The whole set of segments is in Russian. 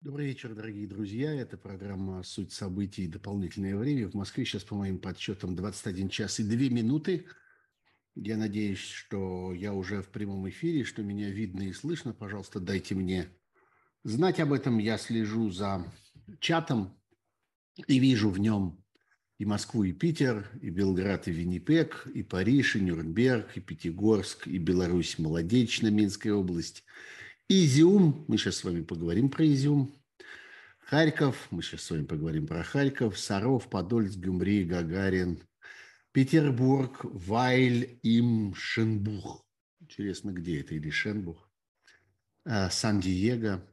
Добрый вечер, дорогие друзья. Это программа «Суть событий. Дополнительное время». В Москве сейчас, по моим подсчетам, 21 час и 2 минуты. Я надеюсь, что я уже в прямом эфире, что меня видно и слышно. Пожалуйста, дайте мне знать об этом. Я слежу за чатом и вижу в нем и Москву, и Питер, и Белград, и Виннипег, и Париж, и Нюрнберг, и Пятигорск, и Беларусь, Молодечно, Минская область, и Изюм. Мы сейчас с вами поговорим про Изюм. Харьков, мы сейчас с вами поговорим про Харьков, Саров, Подольск, Гюмри, Гагарин, Петербург, Вайль, Им, Шенбух. Интересно, где это? Или Шенбух? Сан-Диего.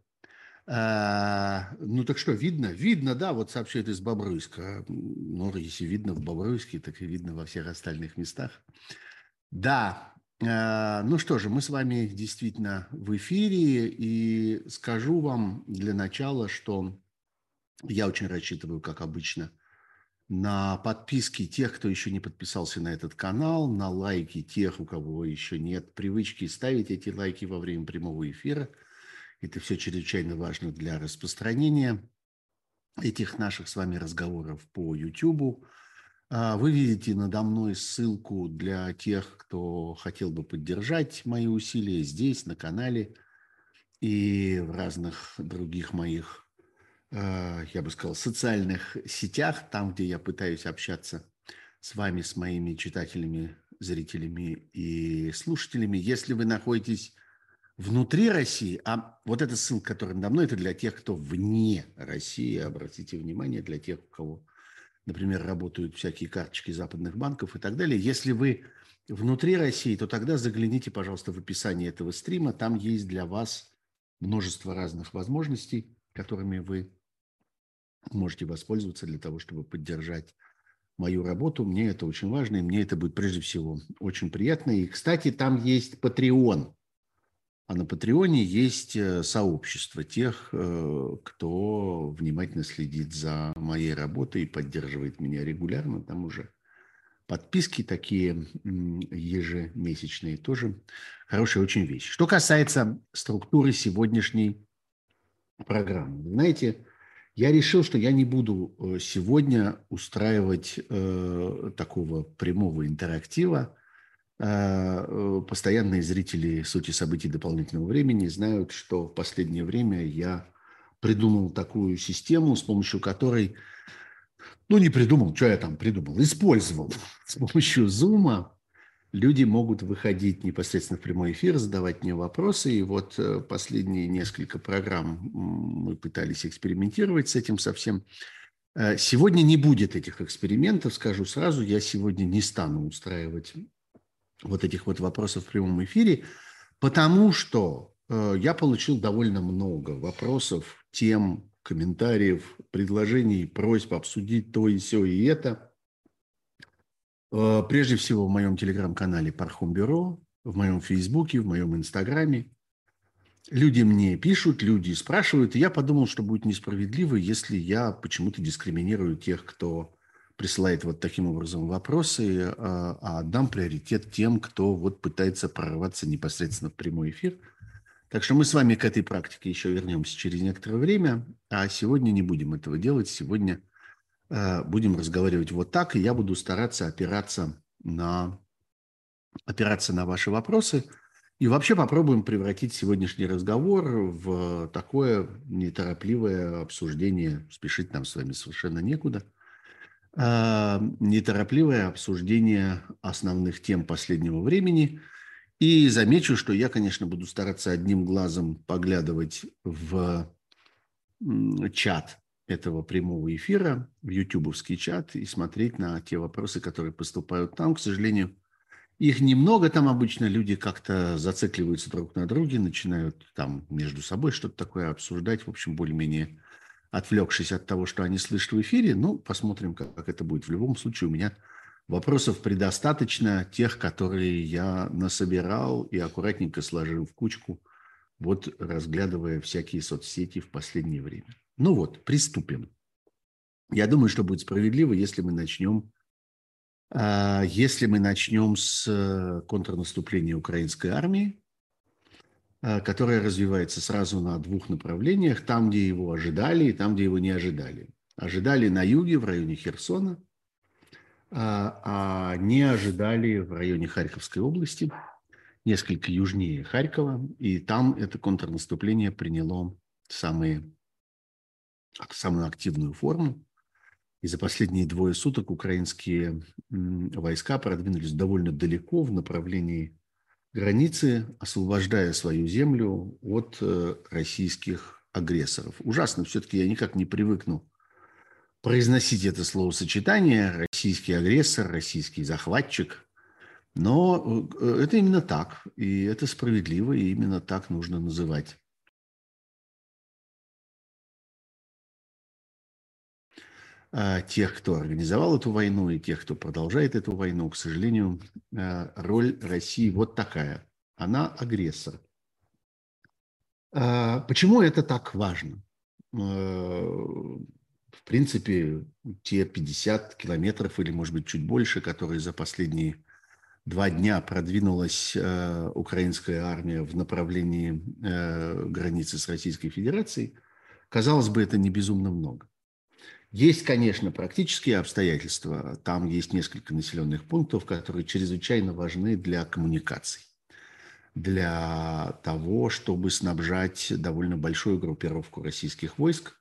Ну так что, видно? Видно, да, вот сообщают из Бобруйска. Ну, если видно в Бобруйске, так и видно во всех остальных местах. Да, ну что же, мы с вами действительно в эфире, и скажу вам для начала, что я очень рассчитываю, как обычно, на подписки тех, кто еще не подписался на этот канал, на лайки тех, у кого еще нет привычки ставить эти лайки во время прямого эфира. Это все чрезвычайно важно для распространения этих наших с вами разговоров по YouTube. Вы видите надо мной ссылку для тех, кто хотел бы поддержать мои усилия здесь, на канале, и в разных других моих, я бы сказал, социальных сетях, там, где я пытаюсь общаться с вами, с моими читателями, зрителями и слушателями. Если вы находитесь внутри России, а вот эта ссылка, которая надо мной, это для тех, кто вне России, обратите внимание, для тех, у кого, например, работают всякие карточки западных банков и так далее. Если вы внутри России, то тогда загляните, пожалуйста, в описание этого стрима. Там есть для вас множество разных возможностей, которыми вы можете воспользоваться для того, чтобы поддержать мою работу. Мне это очень важно, и мне это будет прежде всего очень приятно. И, кстати, там есть Patreon. А на Патреоне есть сообщество тех, кто внимательно следит за моей работой и поддерживает меня регулярно. Там уже подписки такие ежемесячные тоже хорошая очень вещь. Что касается структуры сегодняшней программы. Знаете, я решил, что я не буду сегодня устраивать такого прямого интерактива. Постоянные зрители «Сути событий дополнительного времени» знают, что в последнее время я придумал такую систему, с помощью которой, ну не придумал, что я там придумал, использовал. С помощью Zoom люди могут выходить непосредственно в прямой эфир, задавать мне вопросы. И вот последние несколько программ мы пытались экспериментировать с этим совсем. Сегодня не будет этих экспериментов, скажу сразу. Я сегодня не стану устраивать вот этих вот вопросов в прямом эфире, потому что я получил довольно много вопросов, тем, комментариев, предложений, просьб обсудить то и сё и это. Прежде всего в моем телеграм-канале Пархом Бюро, в моем Фейсбуке, в моем Инстаграме. Люди мне пишут, люди спрашивают, и я подумал, что будет несправедливо, если я почему-то дискриминирую тех, кто присылает вот таким образом вопросы, а отдам приоритет тем, кто вот пытается прорваться непосредственно в прямой эфир. Так что мы с вами к этой практике еще вернемся через некоторое время, а сегодня не будем этого делать. Сегодня будем разговаривать вот так, и я буду стараться опираться на ваши вопросы. И вообще попробуем превратить сегодняшний разговор в такое неторопливое обсуждение. Спешить нам с вами совершенно некуда. Неторопливое обсуждение основных тем последнего времени. И замечу, что я, конечно, буду стараться одним глазом поглядывать в чат этого прямого эфира, в ютубовский чат, и смотреть на те вопросы, которые поступают там. К сожалению, их немного, там обычно люди как-то зацикливаются друг на друге, начинают там между собой что-то такое обсуждать, в общем, более-менее отвлекшись от того, что они слышат в эфире. Ну, посмотрим, как это будет. В любом случае, у меня вопросов предостаточно, тех, которые я насобирал и аккуратненько сложил в кучку, вот разглядывая всякие соцсети в последнее время. Ну вот, приступим. Я думаю, что будет справедливо, если мы начнем с контрнаступления украинской армии. которое развивается сразу на двух направлениях, там, где его ожидали, и там, где его не ожидали. Ожидали на юге, в районе Херсона, а не ожидали в районе Харьковской области, несколько южнее Харькова, и там это контрнаступление приняло самую активную форму. И за последние 2 суток украинские войска продвинулись довольно далеко в направлении границы, освобождая свою землю от российских агрессоров. Ужасно, все-таки я никак не привыкну произносить это словосочетание «российский агрессор», «российский захватчик», но это именно так, и это справедливо, и именно так нужно называть тех, кто организовал эту войну, и тех, кто продолжает эту войну. К сожалению, роль России вот такая. Она агрессор. Почему это так важно? В принципе, те 50 километров или, может быть, чуть больше, которые за последние 2 дня продвинулась украинская армия в направлении границы с Российской Федерацией, казалось бы, это не безумно много. Есть, конечно, практические обстоятельства. Там есть несколько населенных пунктов, которые чрезвычайно важны для коммуникаций, для того, чтобы снабжать довольно большую группировку российских войск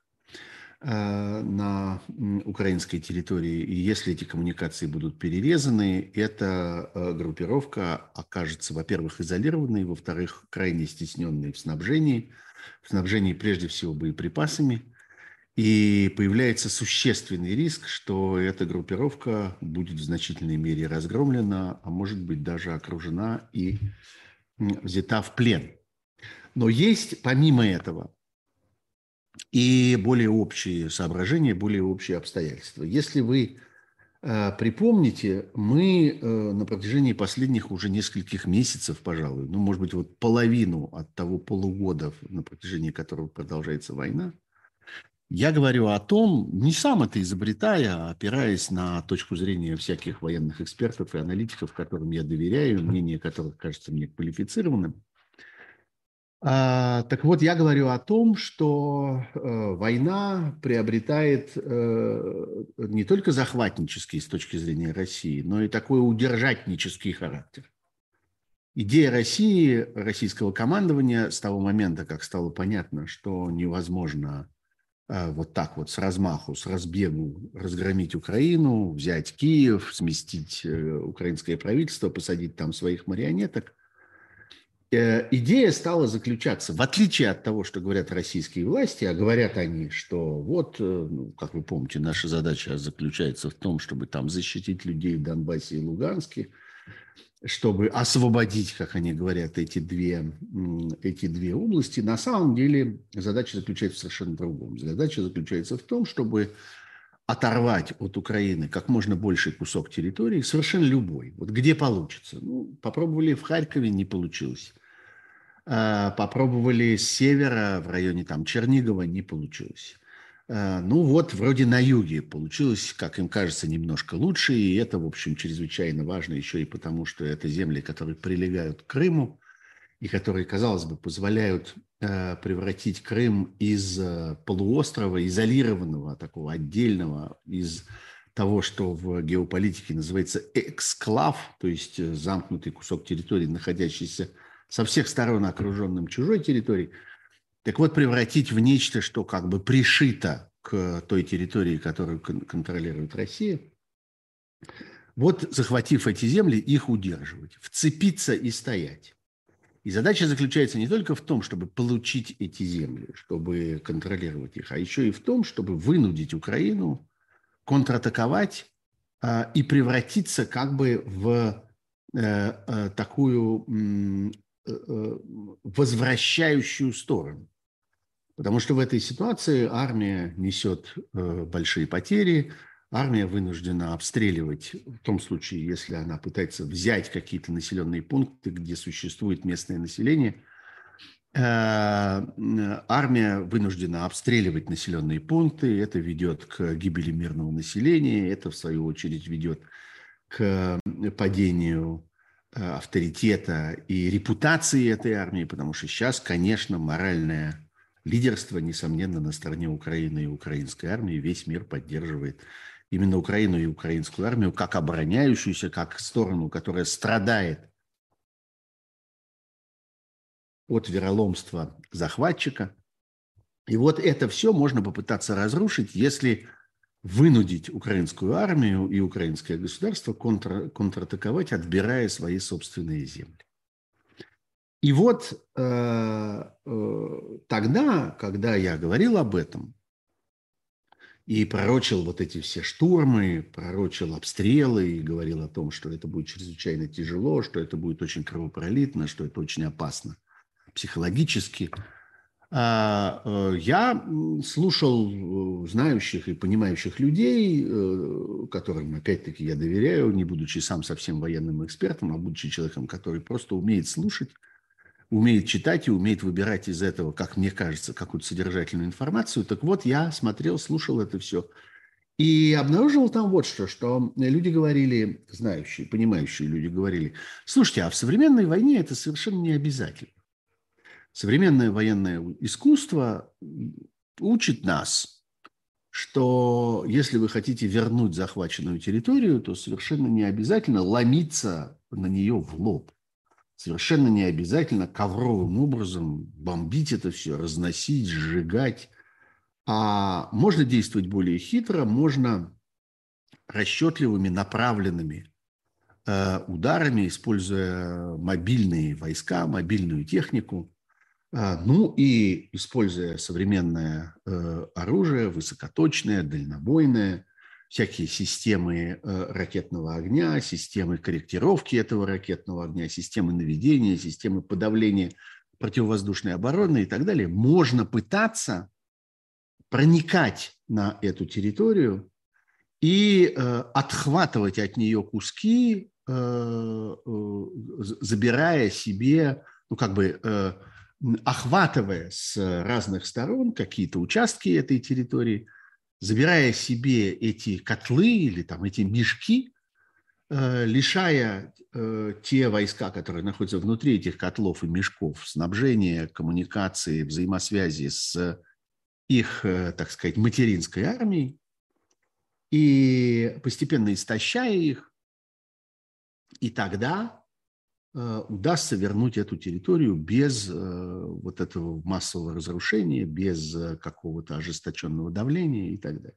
на украинской территории. И если эти коммуникации будут перерезаны, эта группировка окажется, во-первых, изолированной, во-вторых, крайне стесненной в снабжении прежде всего боеприпасами. И появляется существенный риск, что эта группировка будет в значительной мере разгромлена, а может быть даже окружена и взята в плен. Но есть помимо этого и более общие соображения, более общие обстоятельства. Если вы припомните, мы на протяжении последних уже нескольких месяцев, пожалуй, ну, может быть, вот половину от того полугода, на протяжении которого продолжается война, я говорю о том, не сам это изобретая, а опираясь на точку зрения всяких военных экспертов и аналитиков, которым я доверяю, мнение которых кажется мне квалифицированным. Так вот, я говорю о том, что война приобретает не только захватнический с точки зрения России, но и такой удержатнический характер. Идея России, российского командования с того момента, как стало понятно, что невозможно вот так вот с размаху, с разбегу разгромить Украину, взять Киев, сместить украинское правительство, посадить там своих марионеток. Идея стала заключаться, в отличие от того, что говорят российские власти, а говорят они, что вот, как вы помните, наша задача заключается в том, чтобы там защитить людей в Донбассе и Луганске, чтобы освободить, как они говорят, эти две области. На самом деле задача заключается в совершенно другом. Задача заключается в том, чтобы оторвать от Украины как можно больший кусок территории, совершенно любой. Вот где получится. Ну, попробовали в Харькове, не получилось. Попробовали с севера, в районе там Чернигова, не получилось. Ну вот, вроде на юге получилось, как им кажется, немножко лучше, и это, в общем, чрезвычайно важно еще и потому, что это земли, которые прилегают к Крыму, и которые, казалось бы, позволяют превратить Крым из полуострова, изолированного, такого отдельного, из того, что в геополитике называется эксклав, то есть замкнутый кусок территории, находящийся со всех сторон окруженным чужой территорией, так вот, превратить в нечто, что как бы пришито к той территории, которую контролирует Россия. Вот, захватив эти земли, их удерживать, вцепиться и стоять. И задача заключается не только в том, чтобы получить эти земли, чтобы контролировать их, а еще и в том, чтобы вынудить Украину контратаковать и превратиться как бы в такую возвращающую сторону. Потому что в этой ситуации армия несет большие потери, армия вынуждена обстреливать, в том случае, если она пытается взять какие-то населенные пункты, где существует местное население, армия вынуждена обстреливать населенные пункты, это ведет к гибели мирного населения, это, в свою очередь, ведет к падению авторитета и репутации этой армии, потому что сейчас, конечно, моральное лидерство, несомненно, на стороне Украины и украинской армии. Весь мир поддерживает именно Украину и украинскую армию как обороняющуюся, как сторону, которая страдает от вероломства захватчика. И вот это все можно попытаться разрушить, если вынудить украинскую армию и украинское государство контратаковать, отбирая свои собственные земли. И вот тогда, когда я говорил об этом и пророчил вот эти все штурмы, пророчил обстрелы и говорил о том, что это будет чрезвычайно тяжело, что это будет очень кровопролитно, что это очень опасно психологически, я слушал знающих и понимающих людей, которым, опять-таки, я доверяю, не будучи сам совсем военным экспертом, а будучи человеком, который просто умеет слушать, умеет читать и умеет выбирать из этого, как мне кажется, какую-то содержательную информацию. Так вот, я смотрел, слушал это все и обнаружил там вот что люди говорили, знающие, понимающие люди говорили: слушайте, а в современной войне это совершенно не обязательно. Современное военное искусство учит нас, что если вы хотите вернуть захваченную территорию, то совершенно не обязательно ломиться на нее в лоб. Совершенно не обязательно ковровым образом бомбить это все, разносить, сжигать. А можно действовать более хитро, можно расчетливыми, направленными ударами, используя мобильные войска, мобильную технику, ну и используя современное оружие, высокоточное, дальнобойное, всякие системы ракетного огня, системы корректировки этого ракетного огня, системы наведения, системы подавления противовоздушной обороны и так далее, можно пытаться проникать на эту территорию и отхватывать от нее куски, забирая себе, ну как бы охватывая с разных сторон какие-то участки этой территории, забирая себе эти котлы или там эти мешки, лишая те войска, которые находятся внутри этих котлов и мешков, снабжения, коммуникации, взаимосвязи с их, так сказать, материнской армией, и постепенно истощая их, и тогда удастся вернуть эту территорию без вот этого массового разрушения, без какого-то ожесточенного давления и так далее.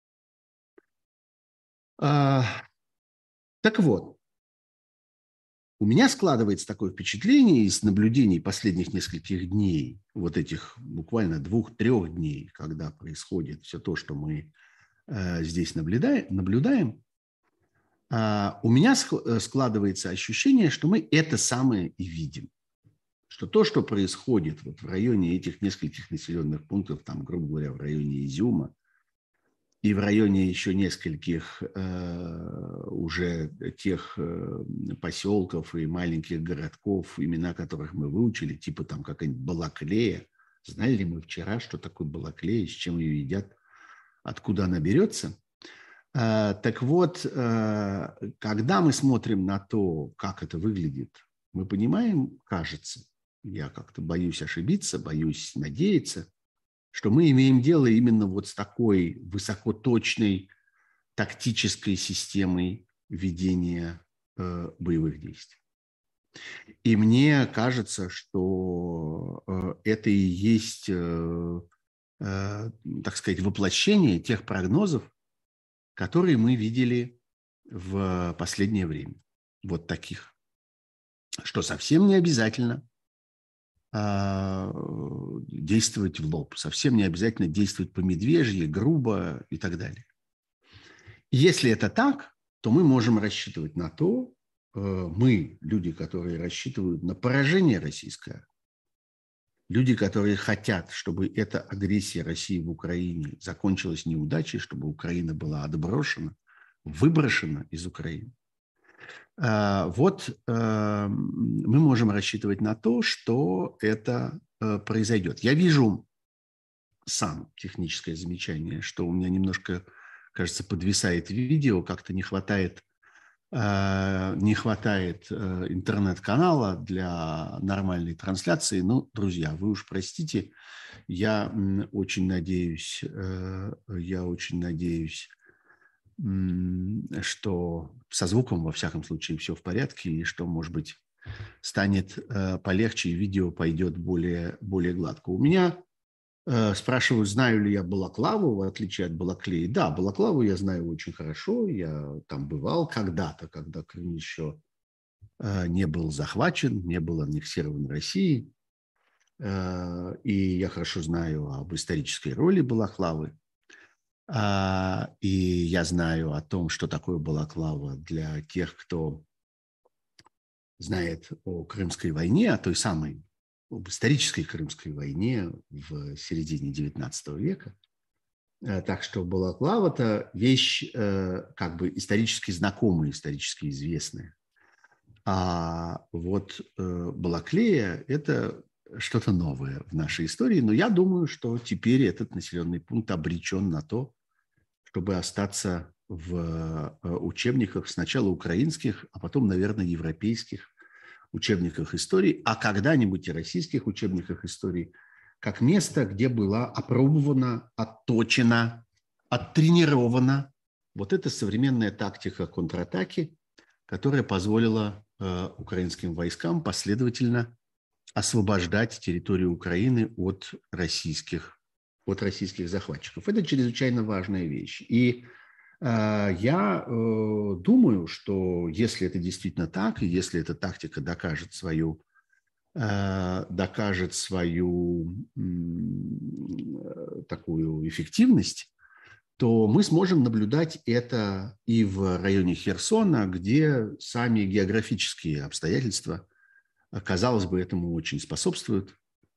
Так вот, у меня складывается такое впечатление из наблюдений последних нескольких дней, вот этих буквально 2-3 дней, когда происходит все то, что мы здесь наблюдаем, у меня складывается ощущение, что мы это самое и видим. Что то, что происходит вот в районе этих нескольких населенных пунктов, там, грубо говоря, в районе Изюма и в районе еще нескольких уже тех поселков и маленьких городков, имена которых мы выучили, типа там какая-нибудь Балаклея. Знали ли мы вчера, что такое Балаклея, с чем ее едят, откуда она берется? Так вот, когда мы смотрим на то, как это выглядит, мы понимаем, кажется, я как-то боюсь ошибиться, боюсь надеяться, что мы имеем дело именно вот с такой высокоточной тактической системой ведения боевых действий. И мне кажется, что это и есть, так сказать, воплощение тех прогнозов, которые мы видели в последнее время. Вот таких. Что совсем не обязательно действовать в лоб, совсем не обязательно действовать по-медвежьи, грубо и так далее. Если это так, то мы можем рассчитывать на то, мы, люди, которые рассчитывают на поражение российской армии, люди, которые хотят, чтобы эта агрессия России в Украине закончилась неудачей, чтобы Украина была отброшена, выброшена из Украины. Вот мы можем рассчитывать на то, что это произойдет. Я вижу сам техническое замечание, что у меня немножко, кажется, подвисает видео, как-то не хватает не хватает интернет-канала для нормальной трансляции. Ну, друзья, вы уж простите, я очень надеюсь, что со звуком, во всяком случае, все в порядке, и что, может быть, станет полегче, и видео пойдет более гладко. У меня спрашивают, знаю ли я балаклаву, в отличие от балаклеи. Да, балаклаву я знаю очень хорошо. Я там бывал когда-то, когда Крым еще не был захвачен, не был аннексирован Россией. И я хорошо знаю об исторической роли балаклавы. И я знаю о том, что такое балаклава для тех, кто знает о Крымской войне, о той самой об исторической Крымской войне в середине XIX века. Так что балаклава – это вещь как бы исторически знакомая, исторически известная. А вот Балаклея – это что-то новое в нашей истории. Но я думаю, что теперь этот населенный пункт обречен на то, чтобы остаться в учебниках сначала украинских, а потом, наверное, европейских учебниках истории, а когда-нибудь и российских учебниках истории, как место, где была опробована, отточена, оттренирована вот эта современная тактика контратаки, которая позволила украинским войскам последовательно освобождать территорию Украины от российских захватчиков. Это чрезвычайно важная вещь. И я думаю, что если это действительно так, и если эта тактика докажет свою такую эффективность, то мы сможем наблюдать это и в районе Херсона, где сами географические обстоятельства, казалось бы, этому очень способствуют,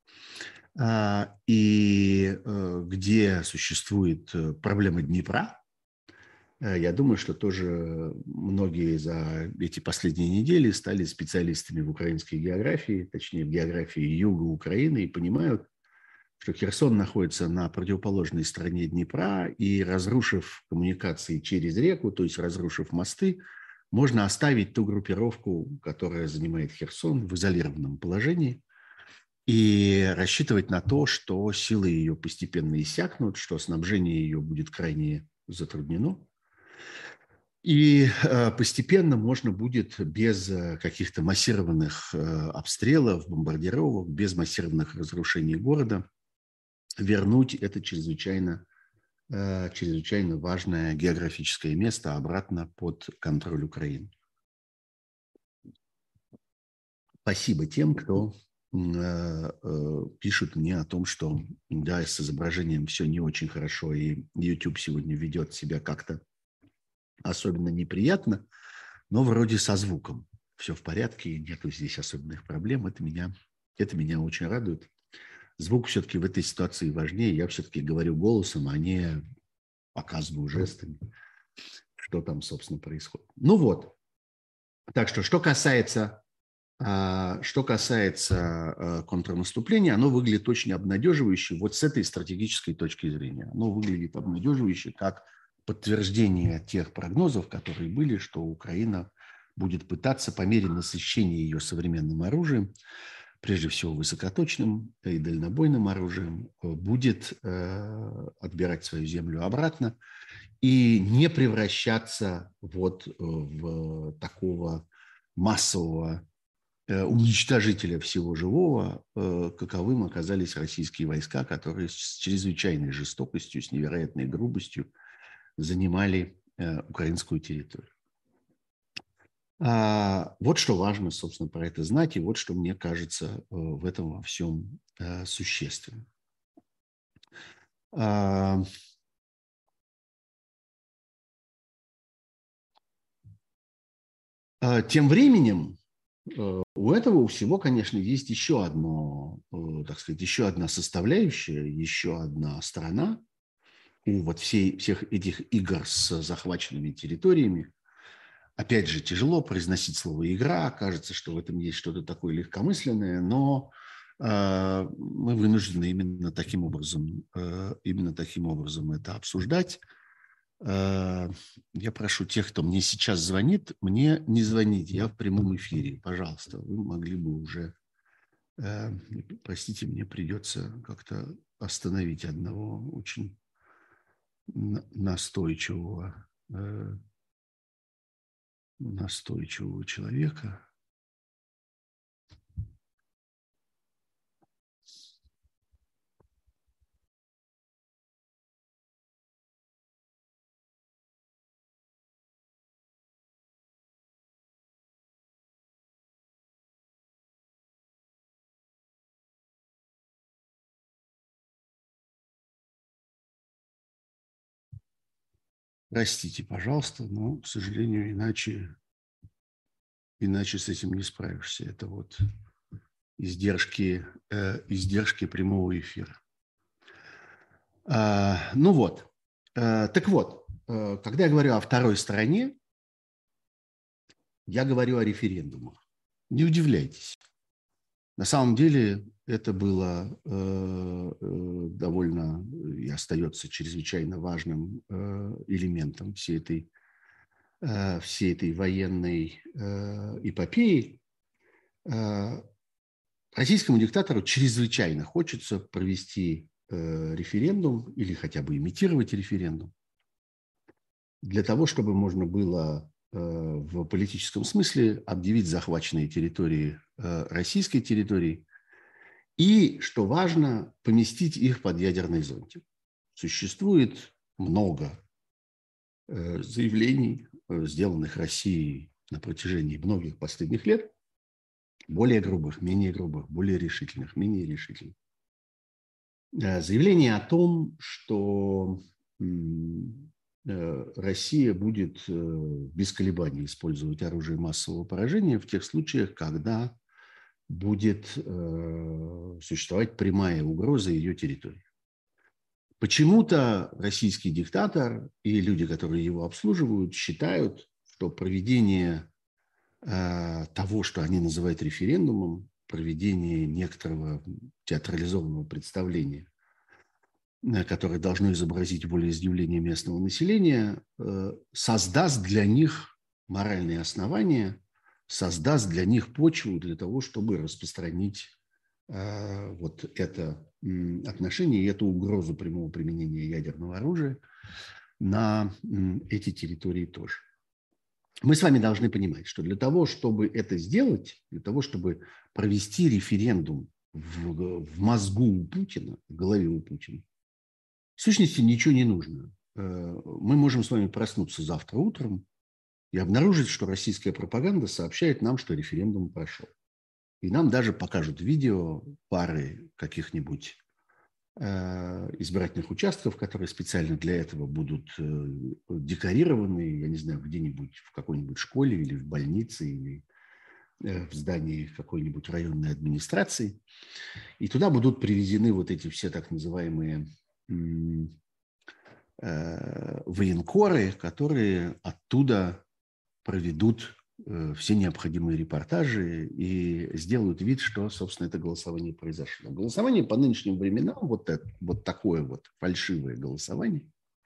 и где существует проблема Днепра. Я думаю, что тоже многие за эти последние недели стали специалистами в украинской географии, точнее, в географии юга Украины, и понимают, что Херсон находится на противоположной стороне Днепра, и разрушив коммуникации через реку, то есть разрушив мосты, можно оставить ту группировку, которая занимает Херсон в изолированном положении, и рассчитывать на то, что силы ее постепенно иссякнут, что снабжение ее будет крайне затруднено. И постепенно можно будет без каких-то массированных обстрелов, бомбардировок, без массированных разрушений города вернуть это чрезвычайно важное географическое место обратно под контроль Украины. Спасибо тем, кто пишут мне о том, что да, с изображением все не очень хорошо, и YouTube сегодня ведет себя как-то особенно неприятно, но вроде со звуком все в порядке, нету здесь особенных проблем. Это меня очень радует. Звук все-таки в этой ситуации важнее. Я все-таки говорю голосом, а не показываю жестами, что там, собственно, происходит. Ну вот. Так что касается контрнаступления, оно выглядит очень обнадеживающе вот с этой стратегической точки зрения. Оно выглядит обнадеживающе как подтверждение тех прогнозов, которые были, что Украина будет пытаться по мере насыщения ее современным оружием, прежде всего высокоточным и дальнобойным оружием, будет отбирать свою землю обратно и не превращаться вот в такого массового уничтожителя всего живого, каковым оказались российские войска, которые с чрезвычайной жестокостью, с невероятной грубостью занимали украинскую территорию. Вот что важно, собственно, про это знать, и вот что мне кажется в этом во всем существенным. Тем временем у этого всего, конечно, есть еще одно, так сказать, еще одна составляющая, еще одна сторона у вот всех этих игр с захваченными территориями. Опять же, тяжело произносить слово «игра», кажется, что в этом есть что-то такое легкомысленное, но мы вынуждены именно таким образом это обсуждать. Я прошу тех, кто мне сейчас звонит, мне не звоните, я в прямом эфире. Пожалуйста, вы могли бы уже... Простите, мне придется как-то остановить одного очень настойчивого человека. Простите, пожалуйста, но, к сожалению, иначе с этим не справишься. Это вот издержки прямого эфира. Ну вот. Так вот, когда я говорю о второй стороне, я говорю о референдумах. Не удивляйтесь. На самом деле это было довольно и остается чрезвычайно важным элементом всей этой военной эпопеи. Российскому диктатору чрезвычайно хочется провести референдум или хотя бы имитировать референдум для того, чтобы можно было в политическом смысле объявить захваченные территории российской территории и, что важно, поместить их под ядерный зонтик. Существует много заявлений, сделанных Россией на протяжении многих последних лет, более грубых, менее грубых, более решительных, менее решительных. Заявление о том, что Россия будет без колебаний использовать оружие массового поражения в тех случаях, когда будет существовать прямая угроза ее территории. Почему-то российский диктатор и люди, которые его обслуживают, считают, что проведение того, что они называют референдумом, проведение некоторого театрализованного представления, которое должно изобразить волеизъявление местного населения, создаст для них моральные основания, создаст для них почву для того, чтобы распространить вот это отношение и эту угрозу прямого применения ядерного оружия на эти территории тоже. Мы с вами должны понимать, что для того, чтобы это сделать, для того, чтобы провести референдум в мозгу у Путина, в голове у Путина, в сущности ничего не нужно. Мы можем с вами проснуться завтра утром и обнаружить, что российская пропаганда сообщает нам, что референдум прошел. И нам даже покажут видео пары каких-нибудь избирательных участков, которые специально для этого будут декорированы, я не знаю, где-нибудь в какой-нибудь школе или в больнице, или в здании какой-нибудь районной администрации. И туда будут привезены вот эти все так называемые военкоры, которые оттуда проведут все необходимые репортажи и сделают вид, что, собственно, это голосование произошло. Голосование по нынешним временам, вот такое вот фальшивое голосование,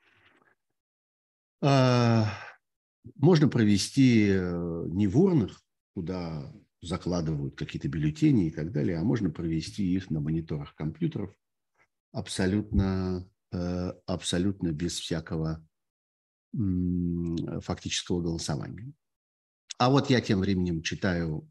можно провести не в урнах, куда закладывают какие-то бюллетени и так далее, а можно провести их на мониторах компьютеров абсолютно без всякого фактического голосования. А вот я тем временем читаю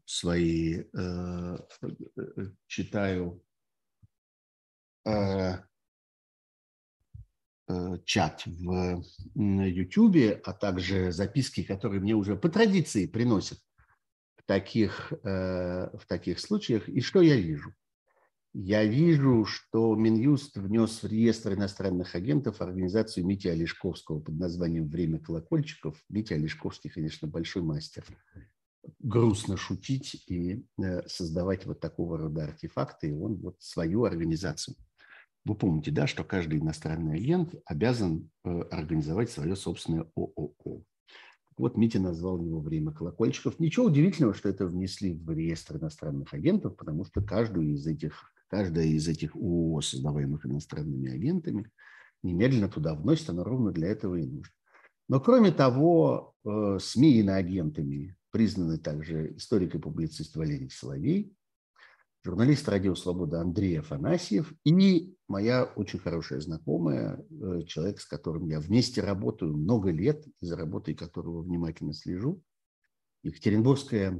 чат в YouTube, а также записки, которые мне уже по традиции приносят в таких случаях. И что я вижу? Я вижу, что Минюст внес в реестр иностранных агентов организацию Мити Олешковского под названием «Время колокольчиков». Митя Олешковский, конечно, большой мастер грустно шутить и создавать вот такого рода артефакты. И он вот свою организацию. Вы помните, да, что каждый иностранный агент обязан организовать свое собственное ООО. Вот Митя назвал его «Время колокольчиков». Ничего удивительного, что это внесли в реестр иностранных агентов, потому что каждая из этих ООО, создаваемых иностранными агентами, немедленно туда вносит, оно ровно для этого и нужно. Но кроме того, СМИ иноагентами признаны также историк и публицист Валерий Соловей, журналист «Радио Свобода» Андрей Афанасьев и моя очень хорошая знакомая, человек, с которым я вместе работаю много лет, и за работой которого внимательно слежу, екатеринбургская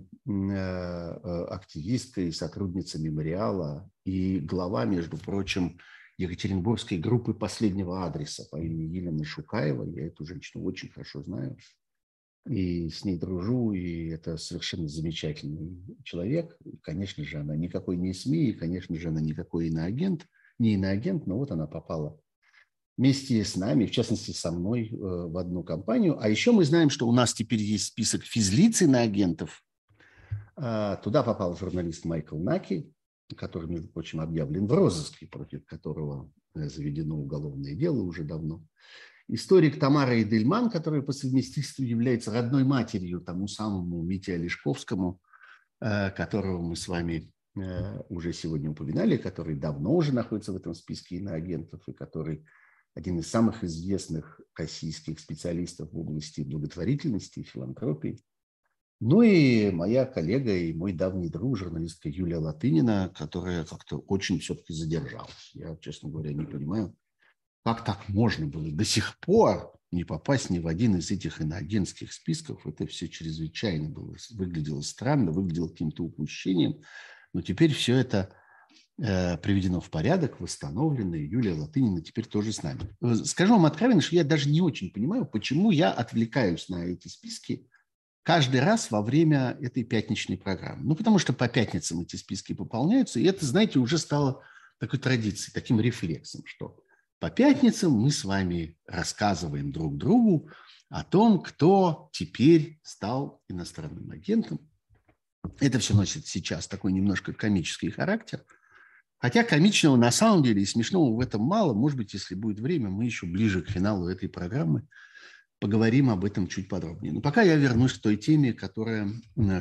активистка и сотрудница мемориала и глава, между прочим, екатеринбургской группы «Последнего адреса» по имени Елена Шукаева. Я эту женщину очень хорошо знаю и с ней дружу, и это совершенно замечательный человек. И, конечно же, она никакой не СМИ, и, конечно же, она никакой не иноагент, но вот она попала вместе с нами, в частности, со мной в одну компанию. А еще мы знаем, что у нас теперь есть список физлиц иноагентов. Туда попал журналист Майкл Наки, который, между прочим, объявлен в розыске, против которого заведено уголовное дело уже давно. Историк Тамара Эдельман, которая по совместительству является родной матерью тому самому Мите Олешковскому, которого мы с вами уже сегодня упоминали, который давно уже находится в этом списке иноагентов и который один из самых известных российских специалистов в области благотворительности и филантропии. Ну и моя коллега и мой давний друг, журналистка Юлия Латынина, которая как-то очень все-таки задержалась. Я, честно говоря, не понимаю, как так можно было до сих пор не попасть ни в один из этих иноагентских списков. Это все чрезвычайно было, выглядело странно, выглядело каким-то упущением. Но теперь все это приведено в порядок, восстановлено, и Юлия Латынина теперь тоже с нами. Скажу вам откровенно, что я даже не очень понимаю, почему я отвлекаюсь на эти списки каждый раз во время этой пятничной программы. Ну, потому что по пятницам эти списки пополняются, и это, знаете, уже стало такой традицией, таким рефлексом, что по пятницам мы с вами рассказываем друг другу о том, кто теперь стал иностранным агентом. Это все носит сейчас такой немножко комический характер. Хотя комичного на самом деле и смешного в этом мало. Может быть, если будет время, мы еще ближе к финалу этой программы поговорим об этом чуть подробнее. Но пока я вернусь к той теме, которой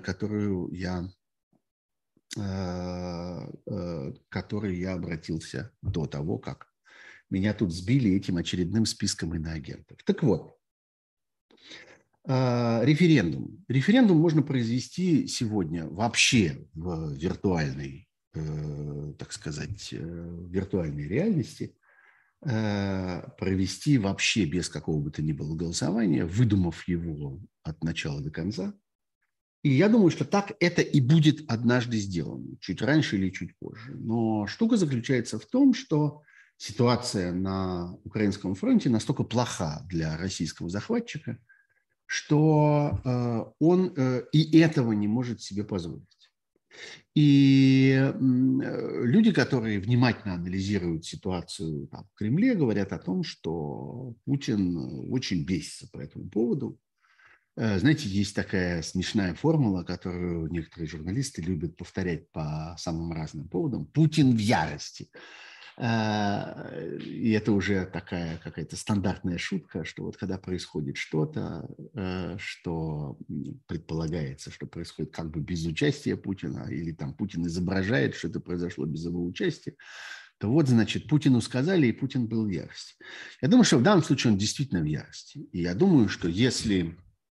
я обратился до того, как меня тут сбили этим очередным списком иноагентов. Так вот, референдум. Референдум можно произвести сегодня вообще в виртуальной, так сказать, виртуальной реальности, провести вообще без какого бы то ни было голосования, выдумав его от начала до конца. И я думаю, что так это и будет однажды сделано, чуть раньше или чуть позже. Но штука заключается в том, что ситуация на Украинском фронте настолько плоха для российского захватчика, что он и этого не может себе позволить. И люди, которые внимательно анализируют ситуацию там, в Кремле, говорят о том, что Путин очень бесится по этому поводу. Знаете, есть такая смешная формула, которую некоторые журналисты любят повторять по самым разным поводам. Путин в ярости. И это уже такая какая-то стандартная шутка, что вот когда происходит что-то, что предполагается, что происходит как бы без участия Путина, или там Путин изображает, что это произошло без его участия, то вот, значит, Путину сказали, и Путин был в ярости. Я думаю, что в данном случае он действительно в ярости. И я думаю, что если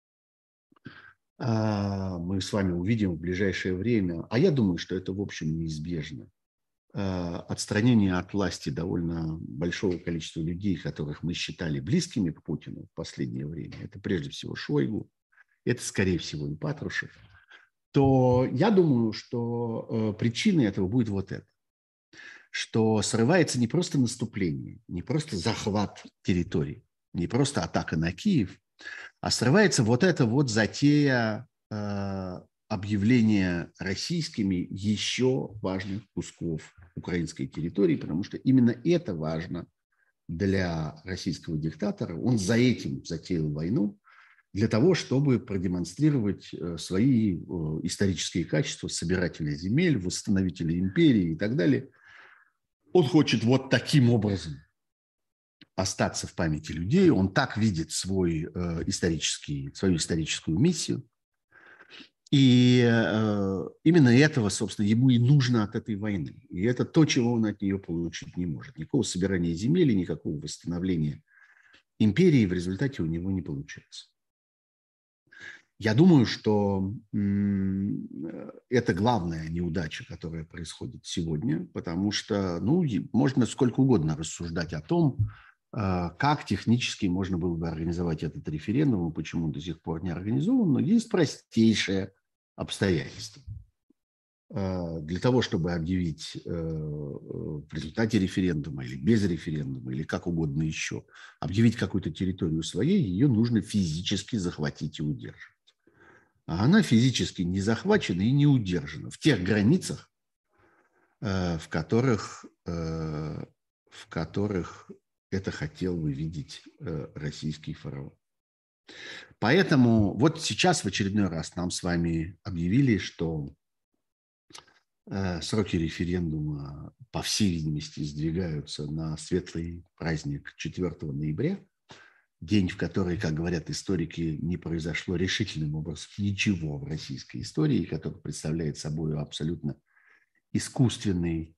мы с вами увидим в ближайшее время, а я думаю, что это, в общем, неизбежно, отстранение от власти довольно большого количества людей, которых мы считали близкими к Путину в последнее время, это прежде всего Шойгу, это, скорее всего, и Патрушев, то я думаю, что причиной этого будет вот это, что срывается не просто наступление, не просто захват территорий, не просто атака на Киев, а срывается вот эта вот затея объявления российскими еще важных кусков украинской территории, потому что именно это важно для российского диктатора. Он за этим затеял войну, для того, чтобы продемонстрировать свои исторические качества собирателя земель, восстановителя империи и так далее. Он хочет вот таким образом остаться в памяти людей. Он так видит свою историческую миссию. И именно этого, собственно, ему и нужно от этой войны. И это то, чего он от нее получить не может. Никакого собирания земель, никакого восстановления империи в результате у него не получается. Я думаю, что это главная неудача, которая происходит сегодня, потому что можно сколько угодно рассуждать о том, как технически можно было бы организовать этот референдум и почему до сих пор не организован, но есть простейшее обстоятельство. Для того, чтобы объявить в результате референдума или без референдума, или как угодно еще, объявить какую-то территорию своей, ее нужно физически захватить и удержать. А она физически не захвачена и не удержана в тех границах, в которых это хотел бы видеть российский фараон. Поэтому вот сейчас в очередной раз нам с вами объявили, что сроки референдума, по всей видимости, сдвигаются на светлый праздник 4 ноября, день, в который, как говорят историки, не произошло решительным образом ничего в российской истории, который представляет собой абсолютно искусственный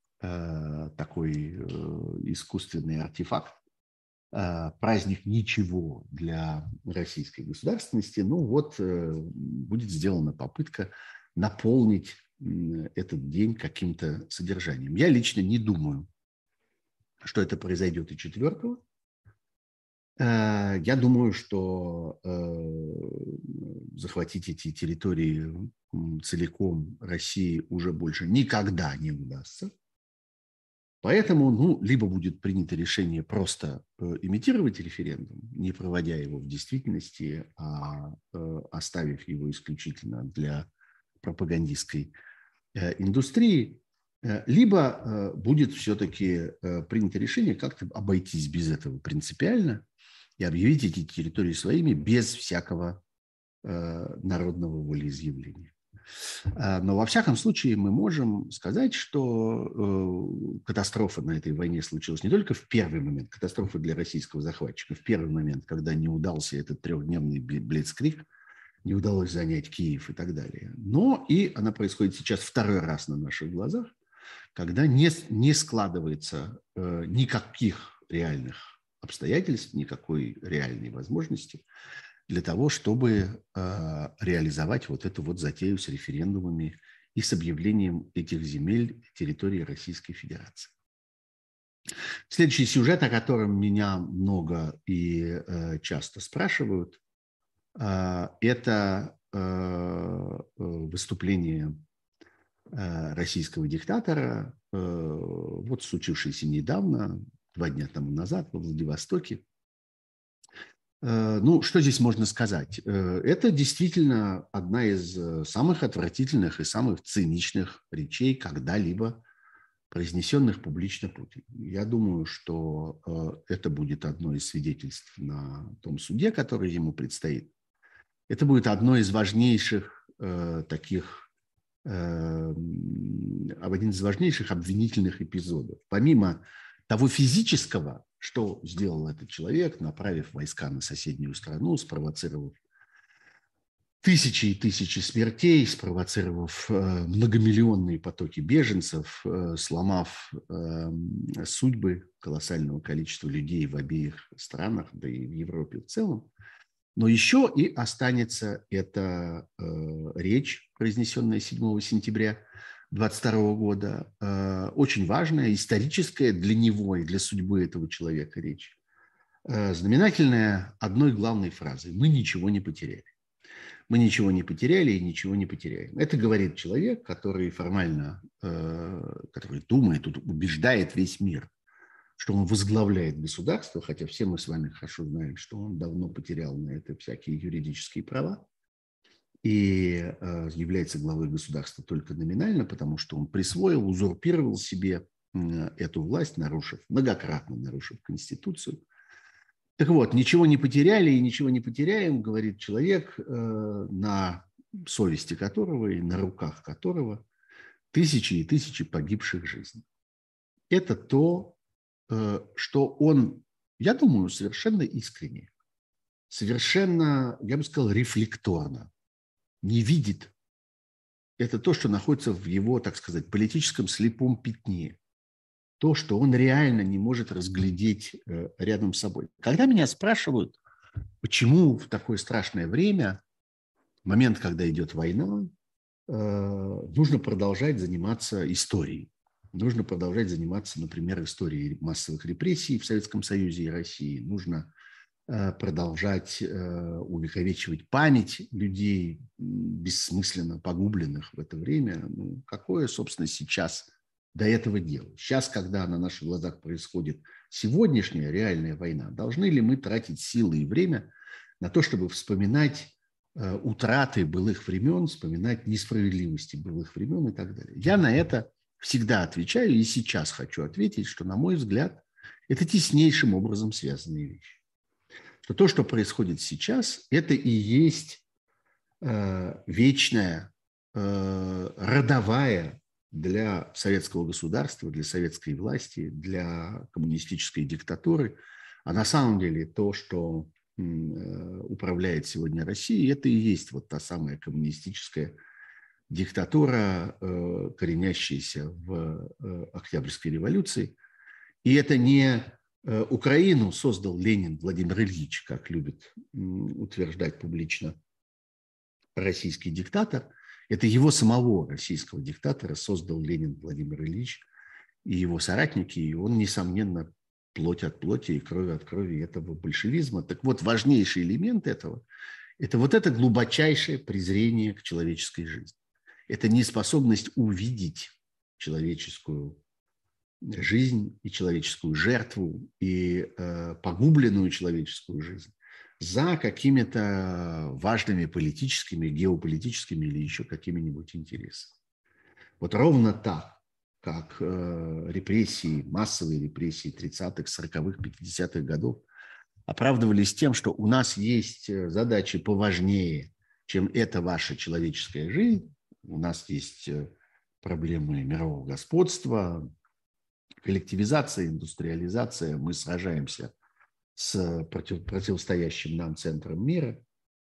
искусственный артефакт, праздник ничего для российской государственности. Будет сделана попытка наполнить этот день каким-то содержанием. Я лично не думаю, что это произойдет и 4-го. Я думаю, что захватить эти территории целиком России уже больше никогда не удастся. Поэтому, либо будет принято решение просто имитировать референдум, не проводя его в действительности, а оставив его исключительно для пропагандистской индустрии, либо будет все-таки принято решение как-то обойтись без этого принципиально и объявить эти территории своими без всякого народного волеизъявления. Но во всяком случае мы можем сказать, что катастрофа на этой войне случилась не только в первый момент, катастрофа для российского захватчика, в первый момент, когда не удался этот трехдневный блицкриг, не удалось занять Киев и так далее. Но и она происходит сейчас второй раз на наших глазах, когда не складывается никаких реальных обстоятельств, никакой реальной возможности для того, чтобы реализовать вот эту вот затею с референдумами и с объявлением этих земель территории Российской Федерации. Следующий сюжет, о котором меня много и часто спрашивают, это выступление российского диктатора, вот случившееся недавно, 2 дня тому назад во Владивостоке. Что здесь можно сказать? Это действительно одна из самых отвратительных и самых циничных речей, когда-либо произнесенных публично Путиным. Я думаю, что это будет одно из свидетельств на том суде, который ему предстоит. Это будет одно из важнейших один из важнейших обвинительных эпизодов. Помимо того физического, что сделал этот человек, направив войска на соседнюю страну, спровоцировав тысячи и тысячи смертей, спровоцировав многомиллионные потоки беженцев, сломав судьбы колоссального количества людей в обеих странах, да и в Европе в целом. Но еще и останется эта речь, произнесенная 7 сентября 2022 года, очень важная, историческая для него и для судьбы этого человека речь, знаменательная одной главной фразой: «Мы ничего не потеряли». Мы ничего не потеряли и ничего не потеряем. Это говорит человек, который формально, который думает, убеждает весь мир, что он возглавляет государство, хотя все мы с вами хорошо знаем, что он давно потерял на это всякие юридические права и является главой государства только номинально, потому что он присвоил, узурпировал себе эту власть, многократно нарушив Конституцию. Так вот, ничего не потеряли и ничего не потеряем, говорит человек, на совести которого и на руках которого тысячи и тысячи погибших жизней. Это то, что он, я думаю, совершенно искренне, совершенно, я бы сказал, рефлекторно не видит. Это то, что находится в его, так сказать, политическом слепом пятне. то, что он реально не может разглядеть рядом с собой. Когда меня спрашивают, почему в такое страшное время, момент, когда идет война, нужно продолжать заниматься историей. Нужно продолжать заниматься, например, историей массовых репрессий в Советском Союзе и России. Нужно продолжать увековечивать память людей, бессмысленно погубленных в это время. Ну, какое, собственно, сейчас до этого дело? Сейчас, когда на наших глазах происходит сегодняшняя реальная война, должны ли мы тратить силы и время на то, чтобы вспоминать утраты былых времен, вспоминать несправедливости былых времен и так далее? Я на это всегда отвечаю и сейчас хочу ответить, что, на мой взгляд, это теснейшим образом связанные вещи. Что то, что происходит сейчас, это и есть вечная, родовая для советского государства, для советской власти, для коммунистической диктатуры. А на самом деле то, что управляет сегодня Россией, это и есть вот та самая коммунистическая диктатура, коренящаяся в Октябрьской революции. И это не Украину создал Ленин Владимир Ильич, как любит утверждать публично российский диктатор. Это его самого российского диктатора создал Ленин Владимир Ильич и его соратники. И он, несомненно, плоть от плоти и кровь от крови этого большевизма. Так вот, важнейший элемент этого – это вот это глубочайшее презрение к человеческой жизни. Это неспособность увидеть человеческую жизнь и человеческую жертву, и погубленную человеческую жизнь за какими-то важными политическими, геополитическими или еще какими-нибудь интересами. Вот ровно так, как репрессии, массовые репрессии 30-х, 40-х, 50-х годов оправдывались тем, что у нас есть задачи поважнее, чем эта ваша человеческая жизнь. У нас есть проблемы мирового господства, коллективизация, индустриализация. Мы сражаемся с противостоящим нам центром мира.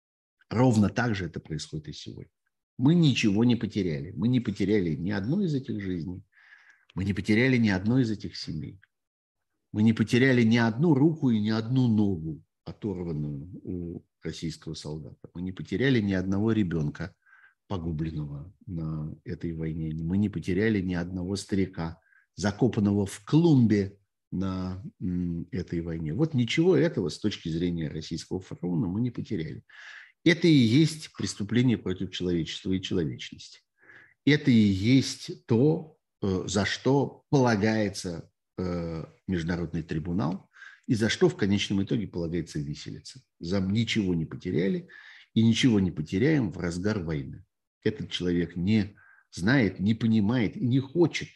Ровно так же это происходит и сегодня. Мы ничего не потеряли. Мы не потеряли ни одной из этих жизней. Мы не потеряли ни одной из этих семей. Мы не потеряли ни одну руку и ни одну ногу, оторванную у российского солдата. Мы не потеряли ни одного ребенка, погубленного на этой войне. Мы не потеряли ни одного старика, закопанного в клумбе на этой войне. Вот ничего этого с точки зрения российского фараона мы не потеряли. Это и есть преступление против человечества и человечности. Это и есть то, за что полагается международный трибунал и за что в конечном итоге полагается виселица. За ничего не потеряли и ничего не потеряем в разгар войны. Этот человек не знает, не понимает и не хочет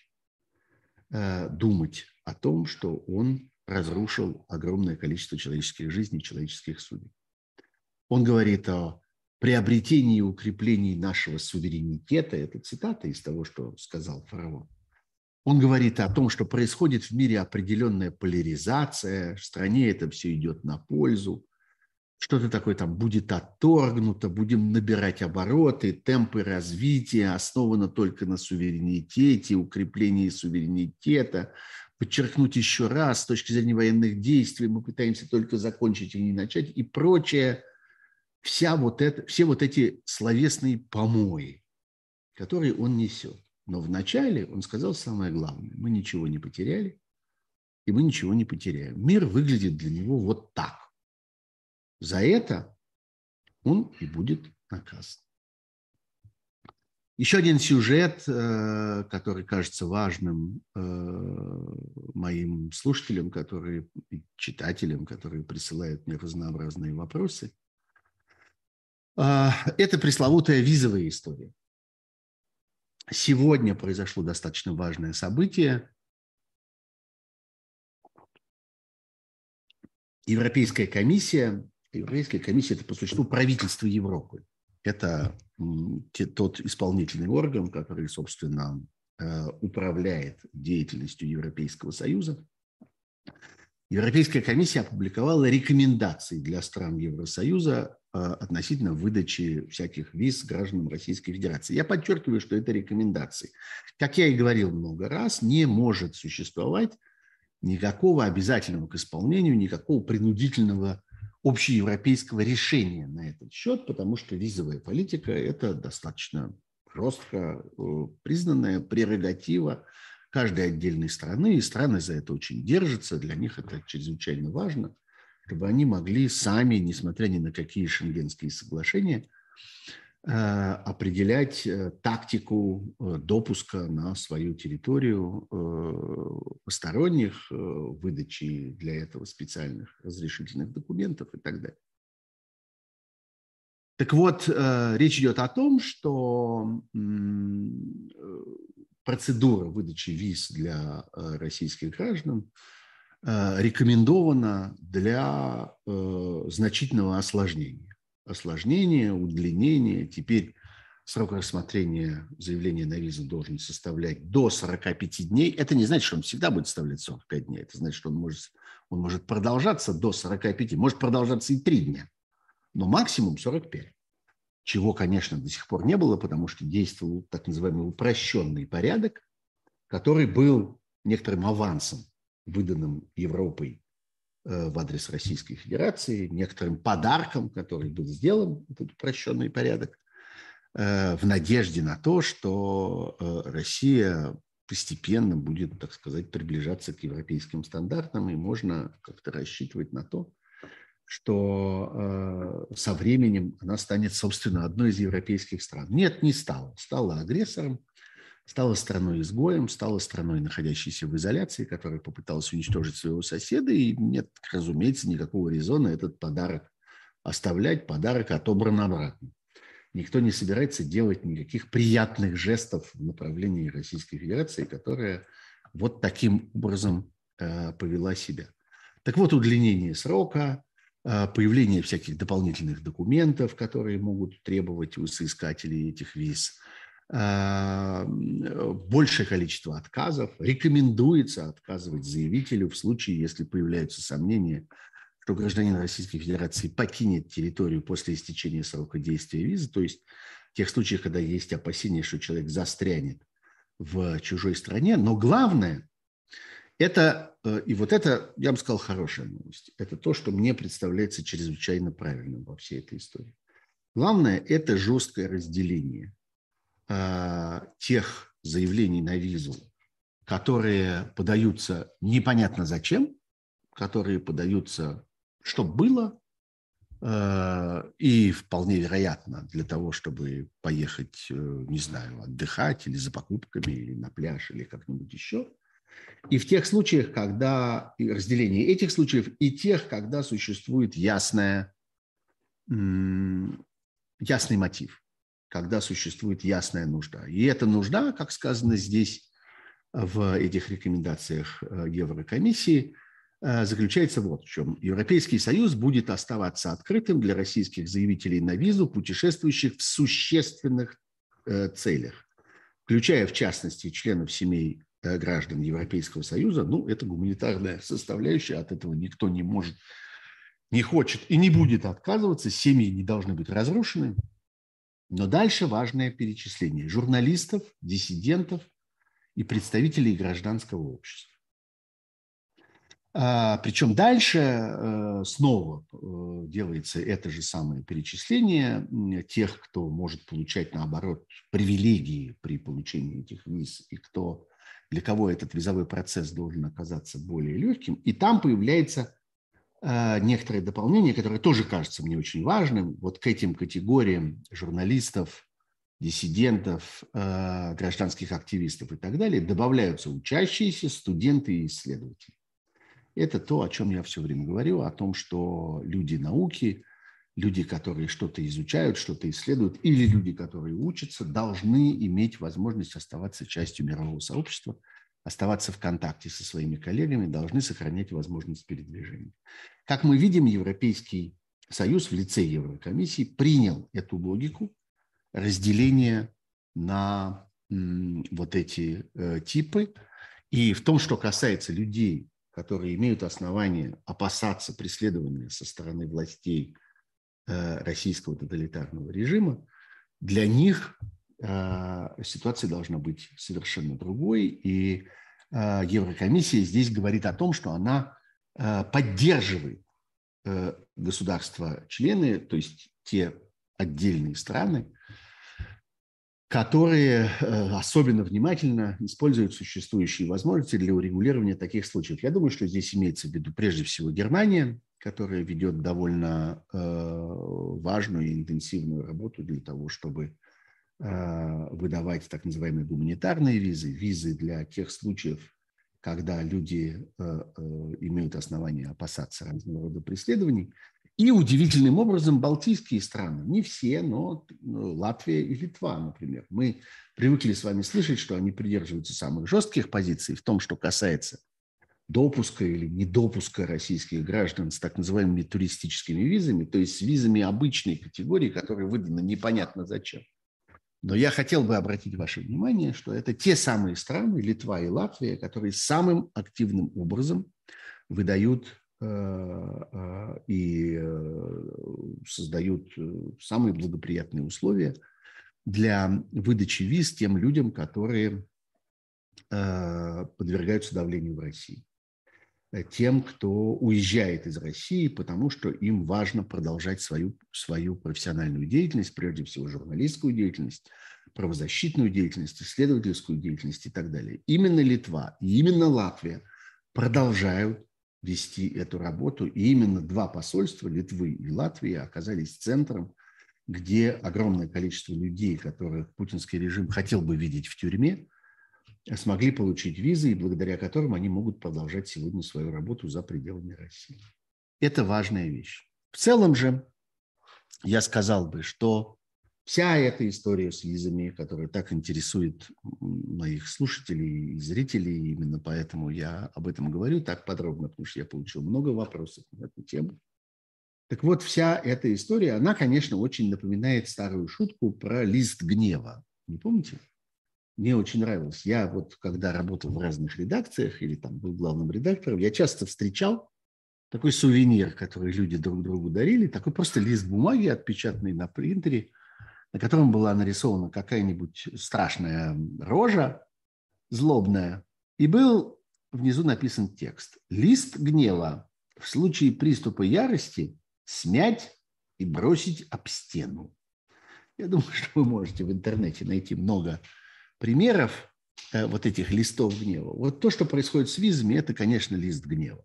думать о том, что он разрушил огромное количество человеческих жизней, человеческих судеб. Он говорит о приобретении и укреплении нашего суверенитета. Это цитата из того, что сказал фараон. Он говорит о том, что происходит в мире определенная поляризация, в стране это все идет на пользу, что-то такое там будет отторгнуто, будем набирать обороты, темпы развития основаны только на суверенитете, укреплении суверенитета. Подчеркнуть еще раз, с точки зрения военных действий мы пытаемся только закончить и не начать, и прочее. Все вот эти словесные помои, которые он несет. Но вначале он сказал самое главное. Мы ничего не потеряли, и мы ничего не потеряем. Мир выглядит для него вот так. За это он и будет наказан. Еще один сюжет, который кажется важным моим слушателям, читателям, которые присылают мне разнообразные вопросы, это пресловутая визовая история. Сегодня произошло достаточно важное событие. Европейская комиссия – это по существу правительство Европы. Это тот исполнительный орган, который, собственно, управляет деятельностью Европейского Союза. Европейская комиссия опубликовала рекомендации для стран Евросоюза относительно выдачи всяких виз гражданам Российской Федерации. Я подчеркиваю, что это рекомендации. Как я и говорил много раз, не может существовать никакого обязательного к исполнению, никакого принудительного общеевропейского решения на этот счет, потому что визовая политика – это достаточно жестко признанная прерогатива каждой отдельной страны, и страны за это очень держатся, для них это чрезвычайно важно, чтобы они могли сами, несмотря ни на какие шенгенские соглашения, определять тактику допуска на свою территорию посторонних, выдачи для этого специальных разрешительных документов и так далее. Так вот, речь идет о том, что процедура выдачи виз для российских граждан рекомендована для значительного осложнения, удлинения. Теперь срок рассмотрения заявления на визу должен составлять до 45 дней. Это не значит, что он всегда будет составлять 45 дней. Это значит, что он может продолжаться до 45, может продолжаться и 3 дня, но максимум 45. Чего, конечно, до сих пор не было, потому что действовал так называемый упрощенный порядок, который был некоторым авансом, выданным Европой в адрес Российской Федерации, некоторым подарком, который был сделан, этот упрощенный порядок, в надежде на то, что Россия постепенно будет, так сказать, приближаться к европейским стандартам, и можно как-то рассчитывать на то, что со временем она станет, собственно, одной из европейских стран. Нет, не стала. Стала агрессором, стала страной-изгоем, стала страной, находящейся в изоляции, которая попыталась уничтожить своего соседа, и нет, разумеется, никакого резона этот подарок оставлять, подарок отобран обратно. Никто не собирается делать никаких приятных жестов в направлении Российской Федерации, которая вот таким образом повела себя. Так вот, удлинение срока, появление всяких дополнительных документов, которые могут требовать у соискателей этих виз, большее количество отказов. Рекомендуется отказывать заявителю в случае, если появляются сомнения, что гражданин Российской Федерации покинет территорию после истечения срока действия визы, то есть в тех случаях, когда есть опасения, что человек застрянет в чужой стране. Но главное, это, и вот это, я бы сказал, хорошая новость, это то, что мне представляется чрезвычайно правильным во всей этой истории. Главное, это жесткое разделение тех заявлений на визу, которые подаются непонятно зачем, которые подаются, чтобы было, и вполне вероятно для того, чтобы поехать, не знаю, отдыхать или за покупками, или на пляж, или как-нибудь еще. И в тех случаях, когда разделение этих случаев и тех, когда существует ясный мотив, когда существует ясная нужда. И эта нужда, как сказано здесь в этих рекомендациях Еврокомиссии, заключается вот в чем. Европейский Союз будет оставаться открытым для российских заявителей на визу, путешествующих в существенных целях, включая, в частности, членов семей граждан Европейского Союза. Ну, это гуманитарная составляющая, от этого никто не может, не хочет и не будет отказываться, семьи не должны быть разрушены. Но дальше важное перечисление журналистов, диссидентов и представителей гражданского общества. Причем дальше снова делается это же самое перечисление тех, кто может получать, наоборот, привилегии при получении этих виз, и для кого этот визовой процесс должен оказаться более легким. И там появляется некоторое дополнение, которое тоже кажется мне очень важным. Вот к этим категориям журналистов, диссидентов, гражданских активистов и так далее добавляются учащиеся, студенты и исследователи. Это то, о чем я все время говорю, о том, что люди науки, люди, которые что-то изучают, что-то исследуют, или люди, которые учатся, должны иметь возможность оставаться частью мирового сообщества, оставаться в контакте со своими коллегами, должны сохранять возможность передвижения. Как мы видим, Европейский Союз в лице Еврокомиссии принял эту логику разделения на вот эти типы. И в том, что касается людей, которые имеют основания опасаться преследования со стороны властей российского тоталитарного режима, для них ситуация должна быть совершенно другой. И Еврокомиссия здесь говорит о том, что она поддерживает государства-члены, то есть те отдельные страны, которые особенно внимательно используют существующие возможности для урегулирования таких случаев. Я думаю, что здесь имеется в виду прежде всего Германия, которая ведет довольно важную и интенсивную работу для того, чтобы выдавать так называемые гуманитарные визы, визы для тех случаев, когда люди имеют основания опасаться разного рода преследований. И удивительным образом балтийские страны, не все, но Латвия и Литва, например. Мы привыкли с вами слышать, что они придерживаются самых жестких позиций в том, что касается допуска или недопуска российских граждан с так называемыми туристическими визами, то есть с визами обычной категории, которые выданы непонятно зачем. Но я хотел бы обратить ваше внимание, что это те самые страны, Литва и Латвия, которые самым активным образом выдают и создают самые благоприятные условия для выдачи виз тем людям, которые подвергаются давлению в России. Тем, кто уезжает из России, потому что им важно продолжать свою профессиональную деятельность, прежде всего журналистскую деятельность, правозащитную деятельность, исследовательскую деятельность и так далее. Именно Литва и именно Латвия продолжают вести эту работу. И именно два посольства, Литвы и Латвии, оказались центром, где огромное количество людей, которых путинский режим хотел бы видеть в тюрьме, смогли получить визы, и благодаря которым они могут продолжать сегодня свою работу за пределами России. Это важная вещь. В целом же я сказал бы, что вся эта история с визами, которая так интересует моих слушателей и зрителей, именно поэтому я об этом говорю так подробно, потому что я получил много вопросов на эту тему. Так вот, вся эта история, она, конечно, очень напоминает старую шутку про лист гнева. Не помните? Мне очень нравилось. Я вот, когда работал в разных редакциях или там был главным редактором, я часто встречал такой сувенир, который люди друг другу дарили, такой просто лист бумаги, отпечатанный на принтере, на котором была нарисована какая-нибудь страшная рожа, злобная, и был внизу написан текст. Лист гнева в случае приступа ярости смять и бросить об стену. Я думаю, что вы можете в интернете найти много примеров вот этих листов гнева. Вот то, что происходит с визами, это, конечно, лист гнева.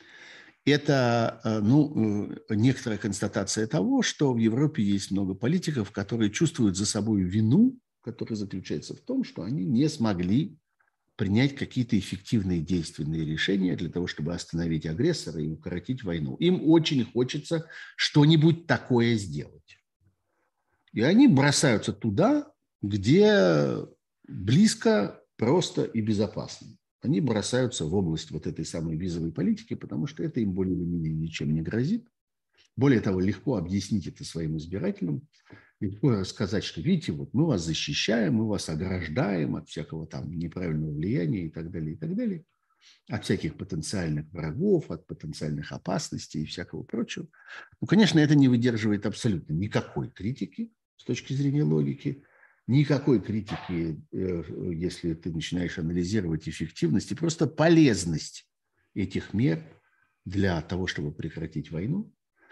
Это некоторая констатация того, что в Европе есть много политиков, которые чувствуют за собой вину, которая заключается в том, что они не смогли принять какие-то эффективные действенные решения для того, чтобы остановить агрессора и укоротить войну. Им очень хочется что-нибудь такое сделать. И они бросаются туда, где близко, просто и безопасно. Они бросаются в область вот этой самой визовой политики, потому что это им более или менее ничем не грозит. Более того, легко объяснить это своим избирателям, легко сказать, что, видите, вот мы вас защищаем, мы вас ограждаем от всякого там неправильного влияния и так далее, от всяких потенциальных врагов, от потенциальных опасностей и всякого прочего. Ну, конечно, это не выдерживает абсолютно никакой критики с точки зрения логики, никакой критики, если ты начинаешь анализировать эффективность и просто полезность этих мер для того, чтобы прекратить войну.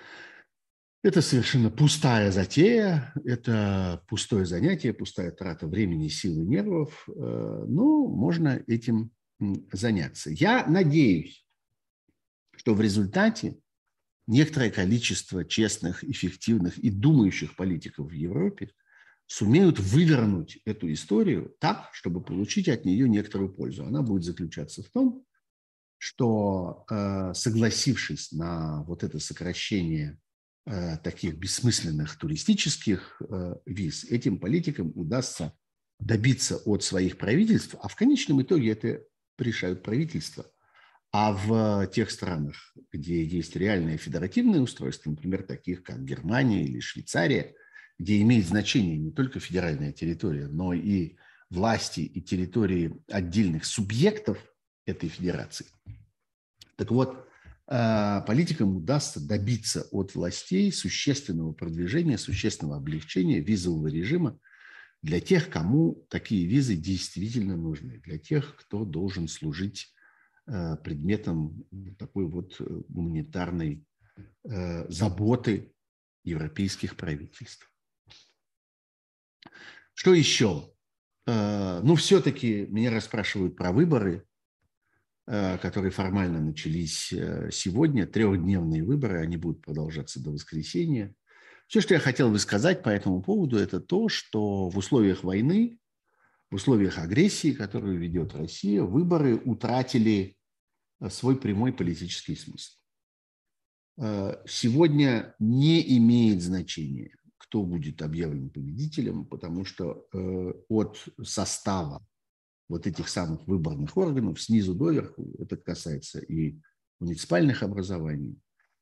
Это совершенно пустая затея, это пустое занятие, пустая трата времени, сил и нервов, но можно этим заняться. Я надеюсь, что в результате некоторое количество честных, эффективных и думающих политиков в Европе сумеют вывернуть эту историю так, чтобы получить от нее некоторую пользу. Она будет заключаться в том, что, согласившись на вот это сокращение таких бессмысленных туристических виз, этим политикам удастся добиться от своих правительств, а в конечном итоге это решают правительства. А в тех странах, где есть реальное федеративное устройство, например, таких как Германия или Швейцария, где имеет значение не только федеральная территория, но и власти и территории отдельных субъектов этой федерации. Так вот, политикам удастся добиться от властей существенного продвижения, существенного облегчения визового режима для тех, кому такие визы действительно нужны, для тех, кто должен служить предметом такой вот гуманитарной заботы европейских правительств. Что еще? Ну, все-таки меня расспрашивают про выборы, которые формально начались сегодня, 3-дневные выборы, они будут продолжаться до воскресенья. Все, что я хотел бы сказать по этому поводу, это то, что в условиях войны, в условиях агрессии, которую ведет Россия, выборы утратили свой прямой политический смысл. Сегодня не имеет значения, кто будет объявлен победителем, потому что от состава вот этих самых выборных органов снизу доверху, это касается и муниципальных образований,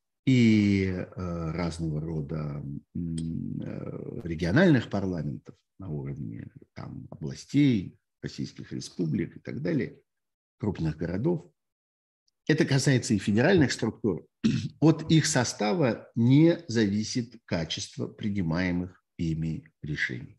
и разного рода региональных парламентов на уровне там, областей, российских республик и так далее, крупных городов. Это касается и федеральных структур. От их состава не зависит качество принимаемых ими решений.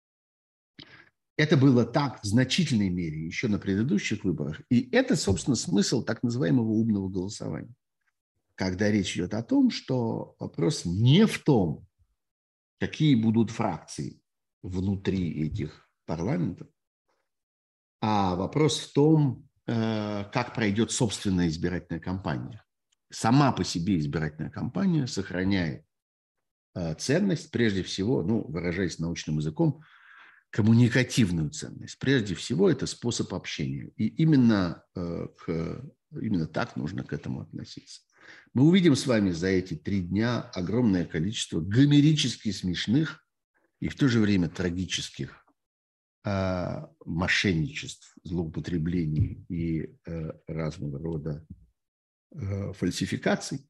Это было так в значительной мере еще на предыдущих выборах. И это, собственно, смысл так называемого умного голосования. Когда речь идет о том, что вопрос не в том, какие будут фракции внутри этих парламентов, а вопрос в том, как пройдет собственная избирательная кампания. Сама по себе избирательная кампания сохраняет ценность, прежде всего, ну, выражаясь научным языком, коммуникативную ценность. Прежде всего, это способ общения. И именно так нужно к этому относиться. Мы увидим с вами за эти 3 дня огромное количество гомерически смешных и в то же время трагических мошенничеств, злоупотреблений и разного рода фальсификаций.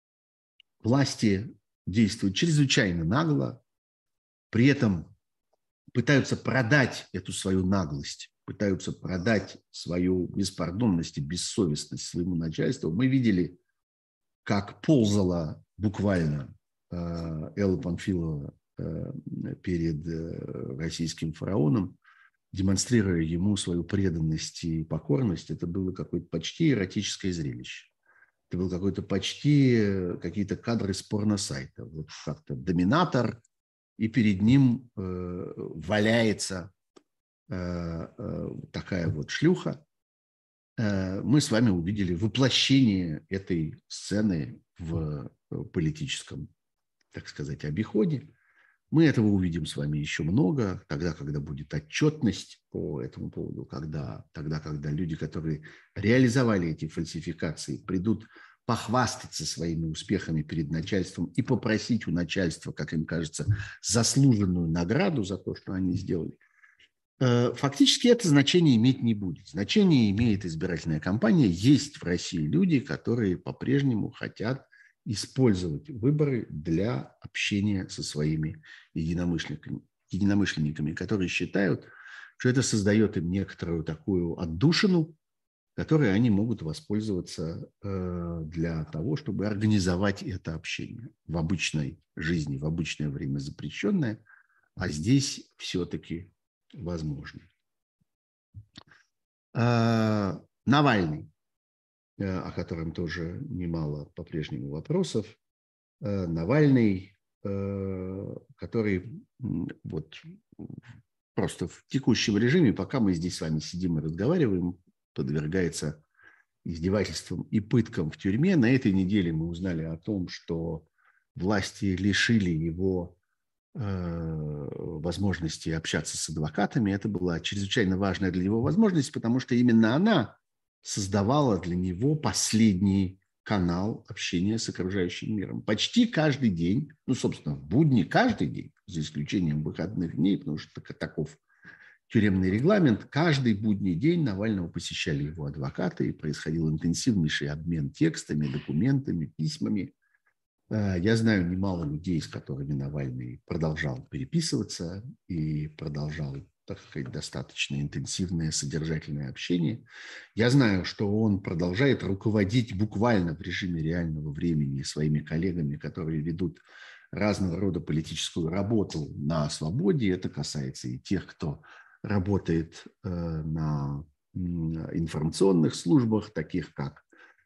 Власти действуют чрезвычайно нагло, при этом пытаются продать эту свою наглость, пытаются продать свою беспардонность и бессовестность своему начальству. Мы видели, как ползала буквально Элла Памфилова перед российским фараоном, демонстрируя ему свою преданность и покорность. Это было какое-то почти эротическое зрелище. Это был какой-то почти какие-то кадры с порносайта. Вот как-то доминатор, и перед ним валяется такая вот шлюха. Мы с вами увидели воплощение этой сцены в политическом, так сказать, обиходе. Мы этого увидим с вами еще много, тогда, когда будет отчетность по этому поводу, тогда, когда люди, которые реализовали эти фальсификации, придут похвастаться своими успехами перед начальством и попросить у начальства, как им кажется, заслуженную награду за то, что они сделали. Фактически это значение иметь не будет. Значение имеет избирательная кампания. Есть в России люди, которые по-прежнему хотят использовать выборы для общения со своими единомышленниками, которые считают, что это создает им некоторую такую отдушину, которой они могут воспользоваться для того, чтобы организовать это общение в обычной жизни, в обычное время запрещенное, а здесь все-таки возможно. Навальный, о котором тоже немало по-прежнему вопросов. Навальный, который вот просто в текущем режиме, пока мы здесь с вами сидим и разговариваем, подвергается издевательствам и пыткам в тюрьме. На этой неделе мы узнали о том, что власти лишили его возможности общаться с адвокатами. Это была чрезвычайно важная для него возможность, потому что именно она создавала для него последний канал общения с окружающим миром. Почти каждый день, ну, собственно, в будни каждый день, за исключением выходных дней, потому что таков тюремный регламент, каждый будний день Навального посещали его адвокаты, и происходил интенсивнейший обмен текстами, документами, письмами. Я знаю немало людей, с которыми Навальный продолжал переписываться и продолжал так сказать, достаточно интенсивное содержательное общение. Я знаю, что он продолжает руководить буквально в режиме реального времени своими коллегами, которые ведут разного рода политическую работу на свободе. Это касается и тех, кто работает на информационных службах, таких как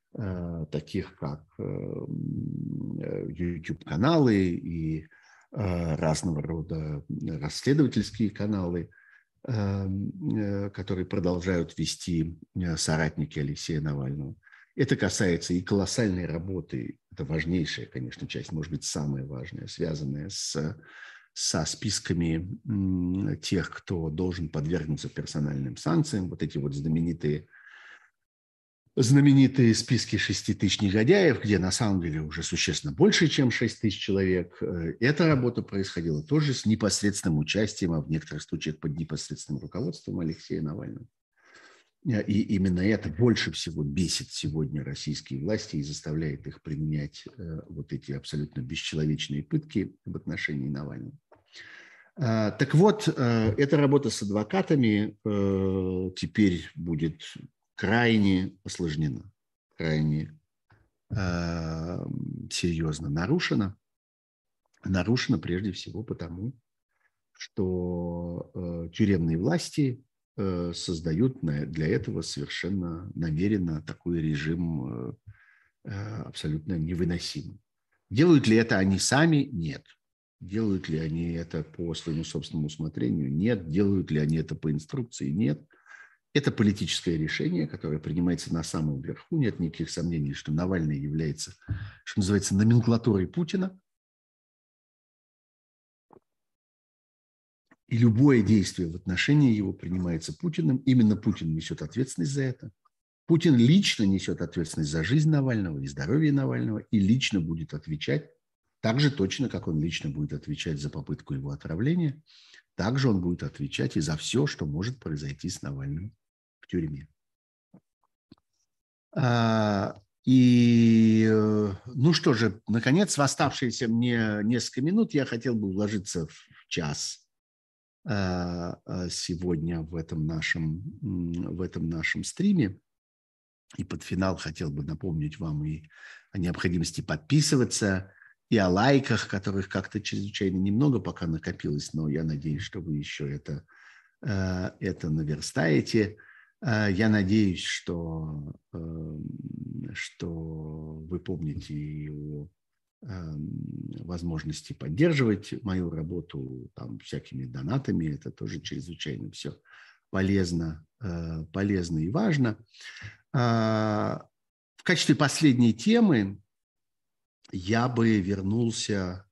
YouTube-каналы и разного рода расследовательские каналы, которые продолжают вести соратники Алексея Навального. Это касается и колоссальной работы, это важнейшая, конечно, часть, может быть, самая важная, связанная со списками тех, кто должен подвергнуться персональным санкциям, вот эти вот знаменитые списки 6 тысяч негодяев, где на самом деле уже существенно больше, чем 6 тысяч человек. Эта работа происходила тоже с непосредственным участием, а в некоторых случаях под непосредственным руководством Алексея Навального. И именно это больше всего бесит сегодня российские власти и заставляет их применять вот эти абсолютно бесчеловечные пытки в отношении Навального. Так вот, эта работа с адвокатами теперь будет крайне осложнена, крайне серьезно нарушена. Нарушена прежде всего потому, что тюремные власти создают для этого совершенно намеренно такой режим абсолютно невыносимым. Делают ли это они сами? Нет. Делают ли они это по своему собственному усмотрению? Нет. Делают ли они это по инструкции? Нет. Это политическое решение, которое принимается на самом верху. Нет никаких сомнений, что Навальный является, что называется, номенклатурой Путина. И любое действие в отношении его принимается Путиным. Именно Путин несет ответственность за это. Путин лично несет ответственность за жизнь Навального и здоровье Навального и лично будет отвечать, так же точно, как он лично будет отвечать за попытку его отравления, также он будет отвечать и за все, что может произойти с Навальным в тюрьме. Ну что же, наконец, в оставшиеся мне несколько минут я хотел бы уложиться в час сегодня в этом нашем стриме. И под финал хотел бы напомнить вам и о необходимости подписываться, и о лайках, которых как-то чрезвычайно немного пока накопилось, но я надеюсь, что вы еще это наверстаете. Я надеюсь, что вы помните и о возможности поддерживать мою работу там, всякими донатами. Это тоже чрезвычайно все полезно и важно. В качестве последней темы я бы вернулся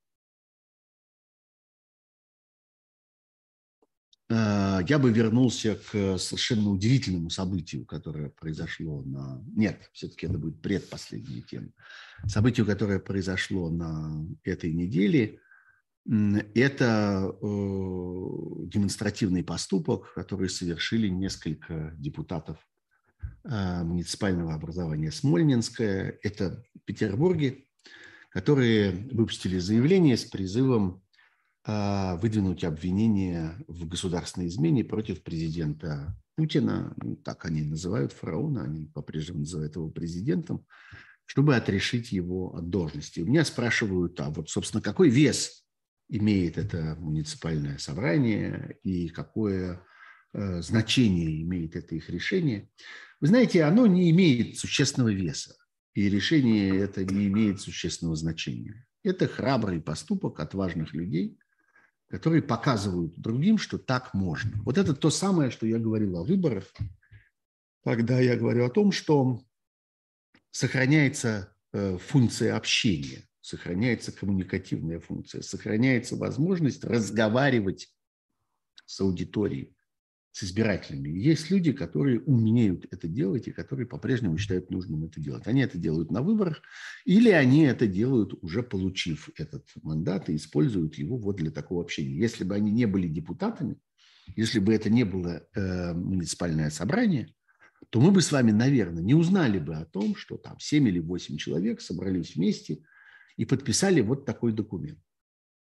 к совершенно удивительному событию, которое произошло Нет, все-таки это будет предпоследняя тема. Событию, которое произошло на этой неделе, это демонстративный поступок, который совершили несколько депутатов муниципального образования Смольнинское, это в Петербурге, которые выпустили заявление с призывом выдвинуть обвинение в государственной измене против президента Путина, так они называют фараона, они по-прежнему называют его президентом, чтобы отрешить его от должности. У меня спрашивают, вот, собственно, какой вес имеет это муниципальное собрание и какое значение имеет это их решение. Вы знаете, оно не имеет существенного веса, и решение это не имеет существенного значения. Это храбрый поступок отважных людей, которые показывают другим, что так можно. Вот это то самое, что я говорил о выборах, когда я говорю о том, что сохраняется функция общения, сохраняется коммуникативная функция, сохраняется возможность разговаривать с аудиторией, с избирателями. Есть люди, которые умеют это делать и которые по-прежнему считают нужным это делать. Они это делают на выборах или они это делают, уже получив этот мандат, и используют его вот для такого общения. Если бы они не были депутатами, если бы это не было муниципальное собрание, то мы бы с вами, наверное, не узнали бы о том, что там 7 или 8 человек собрались вместе и подписали вот такой документ.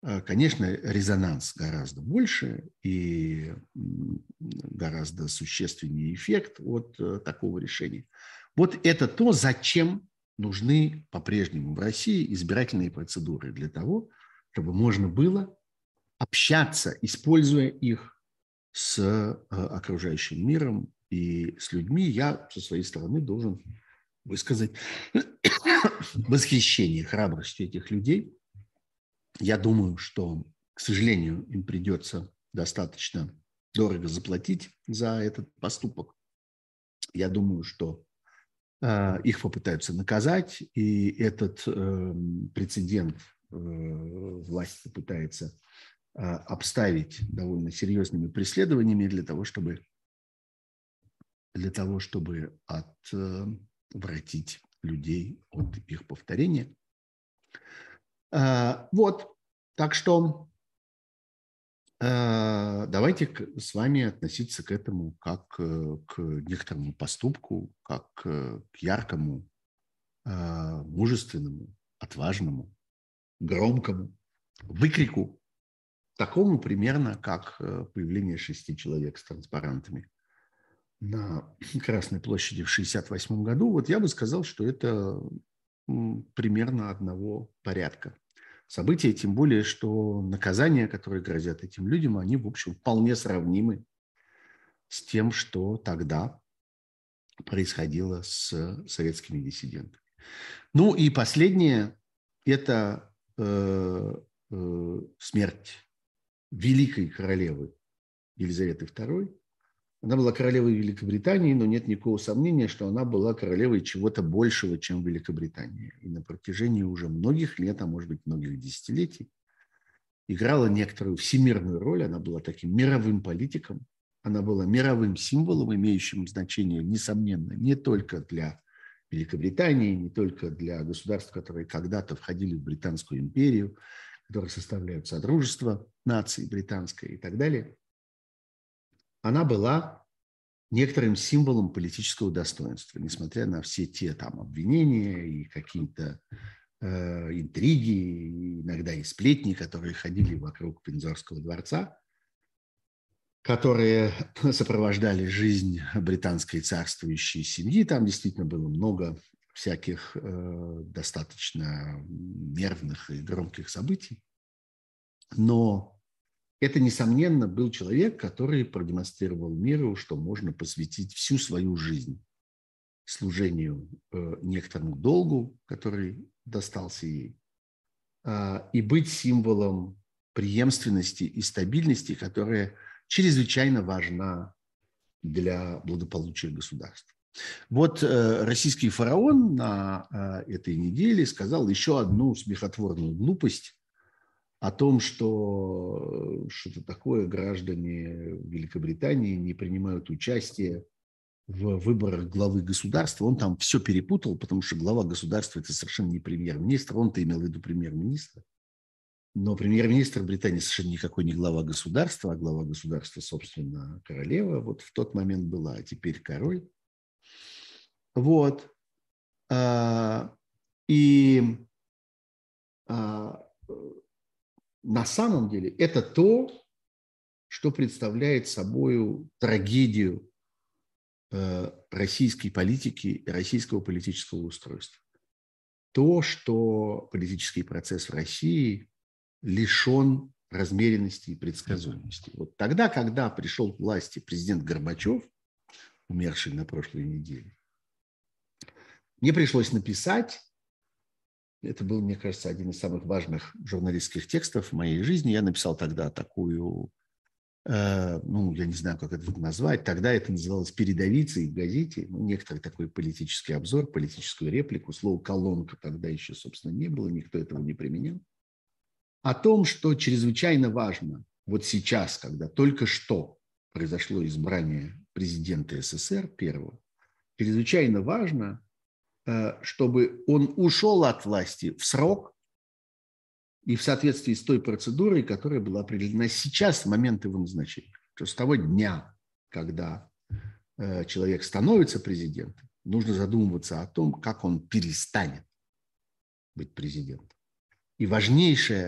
конечно, резонанс гораздо больше и гораздо существеннее эффект от такого решения. Вот это то, зачем нужны по-прежнему в России избирательные процедуры, для того, чтобы можно было общаться, используя их с окружающим миром и с людьми. Я со своей стороны должен высказать восхищение храбростью этих людей. Я думаю, что, к сожалению, им придется достаточно дорого заплатить за этот поступок. Я думаю, что их попытаются наказать, и этот прецедент власть попытается обставить довольно серьезными преследованиями для того, чтобы отвратить людей от их повторения. Вот, так что давайте с вами относиться к этому как к некоторому поступку, как к яркому, мужественному, отважному, громкому выкрику, такому примерно, как появление 6 человек с транспарантами на Красной площади в 1968 году. Вот я бы сказал, что это примерно одного порядка события, тем более, что наказания, которые грозят этим людям, они, в общем, вполне сравнимы с тем, что тогда происходило с советскими диссидентами. Ну и последнее – это смерть великой королевы Елизаветы II. Она была королевой Великобритании, но нет никакого сомнения, что она была королевой чего-то большего, чем Великобритания. И на протяжении уже многих лет, а может быть многих десятилетий, играла некоторую всемирную роль. Она была таким мировым политиком, она была мировым символом, имеющим значение, несомненно, не только для Великобритании, не только для государств, которые когда-то входили в Британскую империю, которые составляют Содружество наций британской и так далее. Она была некоторым символом политического достоинства, несмотря на все те там обвинения и какие-то интриги, иногда и сплетни, которые ходили вокруг Виндзорского дворца, которые сопровождали жизнь британской царствующей семьи. Там действительно было много всяких достаточно нервных и громких событий. Но это, несомненно, был человек, который продемонстрировал миру, что можно посвятить всю свою жизнь служению некоторому долгу, который достался ей, и быть символом преемственности и стабильности, которая чрезвычайно важна для благополучия государства. Вот российский фараон на этой неделе сказал еще одну смехотворную глупость о том, что что-то такое граждане Великобритании не принимают участие в выборах главы государства. Он там все перепутал, потому что глава государства – это совершенно не премьер-министр. Он-то имел в виду премьер-министра. Но премьер-министр Британии совершенно никакой не глава государства, а глава государства, собственно, королева. Вот в тот момент была, а теперь король. Вот. И на самом деле это то, что представляет собой трагедию российской политики и российского политического устройства. То, что политический процесс в России лишен размеренности и предсказуемости. Вот тогда, когда пришел к власти президент Горбачев, умерший на прошлой неделе, мне пришлось написать, это был, мне кажется, один из самых важных журналистских текстов в моей жизни, я написал тогда такую, я не знаю, как это назвать, тогда это называлось передовицей в газете, некоторый такой политический обзор, политическую реплику, слово «колонка» тогда еще, собственно, не было, никто этого не применял, о том, что чрезвычайно важно вот сейчас, когда только что произошло избрание президента СССР первого, чрезвычайно важно, чтобы он ушел от власти в срок и в соответствии с той процедурой, которая была определена сейчас в момент его назначения. То есть с того дня, когда человек становится президентом, нужно задумываться о том, как он перестанет быть президентом. И важнейшая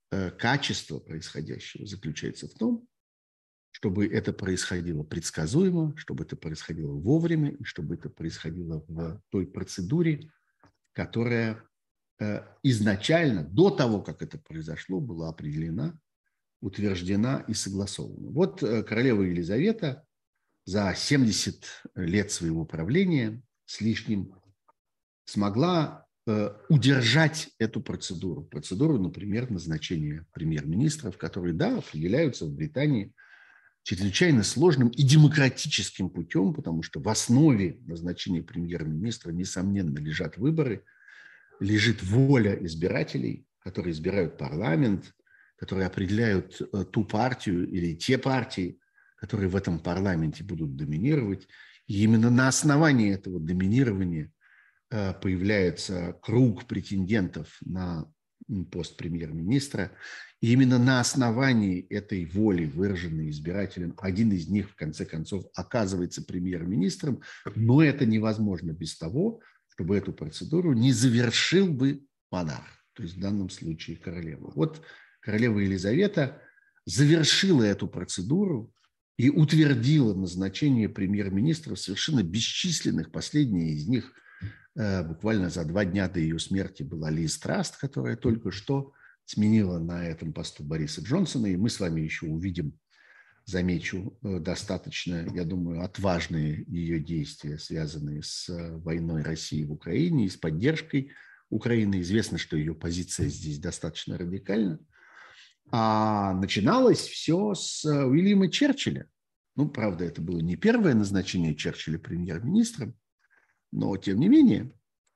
качество происходящего заключается в том, чтобы это происходило предсказуемо, чтобы это происходило вовремя, и чтобы это происходило в той процедуре, которая изначально, до того, как это произошло, была определена, утверждена и согласована. Вот королева Елизавета за 70 лет своего правления с лишним смогла удержать эту процедуру. Процедуру, например, назначения премьер-министров, которые, да, определяются в Британии чрезвычайно сложным и демократическим путем, потому что в основе назначения премьер-министра, несомненно, лежат выборы, лежит воля избирателей, которые избирают парламент, которые определяют ту партию или те партии, которые в этом парламенте будут доминировать. И именно на основании этого доминирования появляется круг претендентов на пост премьер-министра. И именно на основании этой воли, выраженной избирателем, один из них, в конце концов, оказывается премьер-министром. Но это невозможно без того, чтобы эту процедуру не завершил бы монарх, то есть в данном случае королева. Вот королева Елизавета завершила эту процедуру и утвердила назначение премьер-министров совершенно бесчисленных. Последняя из них буквально за 2 дня до ее смерти была Лиз Траст, которая только что сменила на этом посту Бориса Джонсона. И мы с вами еще увидим, замечу, достаточно, я думаю, отважные ее действия, связанные с войной России в Украине и с поддержкой Украины. Известно, что ее позиция здесь достаточно радикальна. А начиналось все с Уильяма Черчилля. Ну, правда, это было не первое назначение Черчилля премьер-министром, но, тем не менее,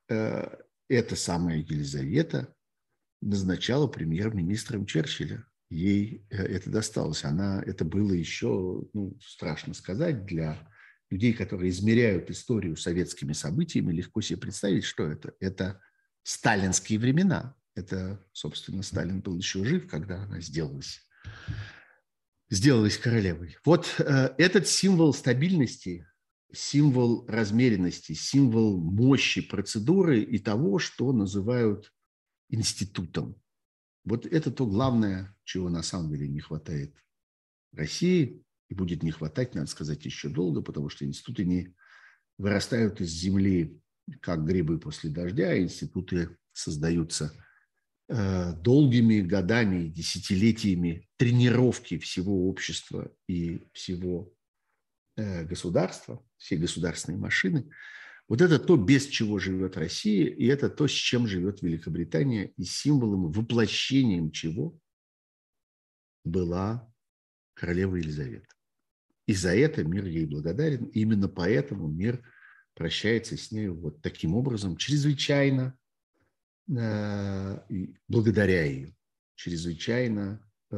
эта самая Елизавета назначала премьер-министром Черчилля. Ей это досталось. Это было еще, страшно сказать, для людей, которые измеряют историю советскими событиями, легко себе представить, что это. Это сталинские времена. Это, собственно, Сталин был еще жив, когда она сделалась королевой. Вот этот символ стабильности, символ размеренности, символ мощи процедуры и того, что называют институтом. Вот это то главное, чего на самом деле не хватает России и будет не хватать, надо сказать, еще долго, потому что институты не вырастают из земли, как грибы после дождя, институты создаются долгими годами, десятилетиями тренировки всего общества и всего государства, всей государственной машины. Вот это то, без чего живет Россия, и это то, с чем живет Великобритания, и символом, воплощением чего была королева Елизавета. И за это мир ей благодарен. И именно поэтому мир прощается с ней вот таким образом, чрезвычайно благодаря ее, чрезвычайно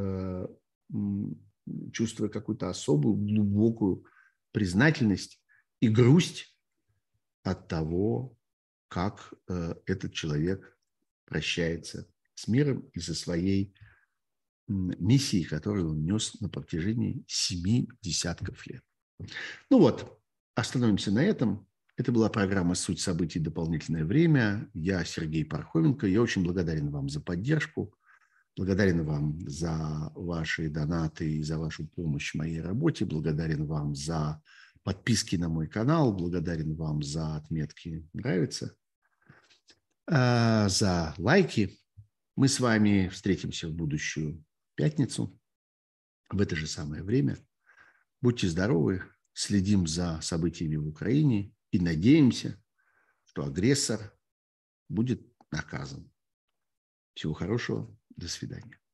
чувствуя какую-то особую, глубокую признательность и грусть от того, как этот человек прощается с миром и со своей миссией, которую он нес на протяжении 7 десятков лет. Ну вот, остановимся на этом. Это была программа «Суть событий. Дополнительное время». Я Сергей Пархоменко. Я очень благодарен вам за поддержку, благодарен вам за ваши донаты и за вашу помощь в моей работе, благодарен вам за подписки на мой канал, благодарен вам за отметки «Нравится», за лайки. Мы с вами встретимся в будущую пятницу в это же самое время. Будьте здоровы, следим за событиями в Украине и надеемся, что агрессор будет наказан. Всего хорошего, до свидания.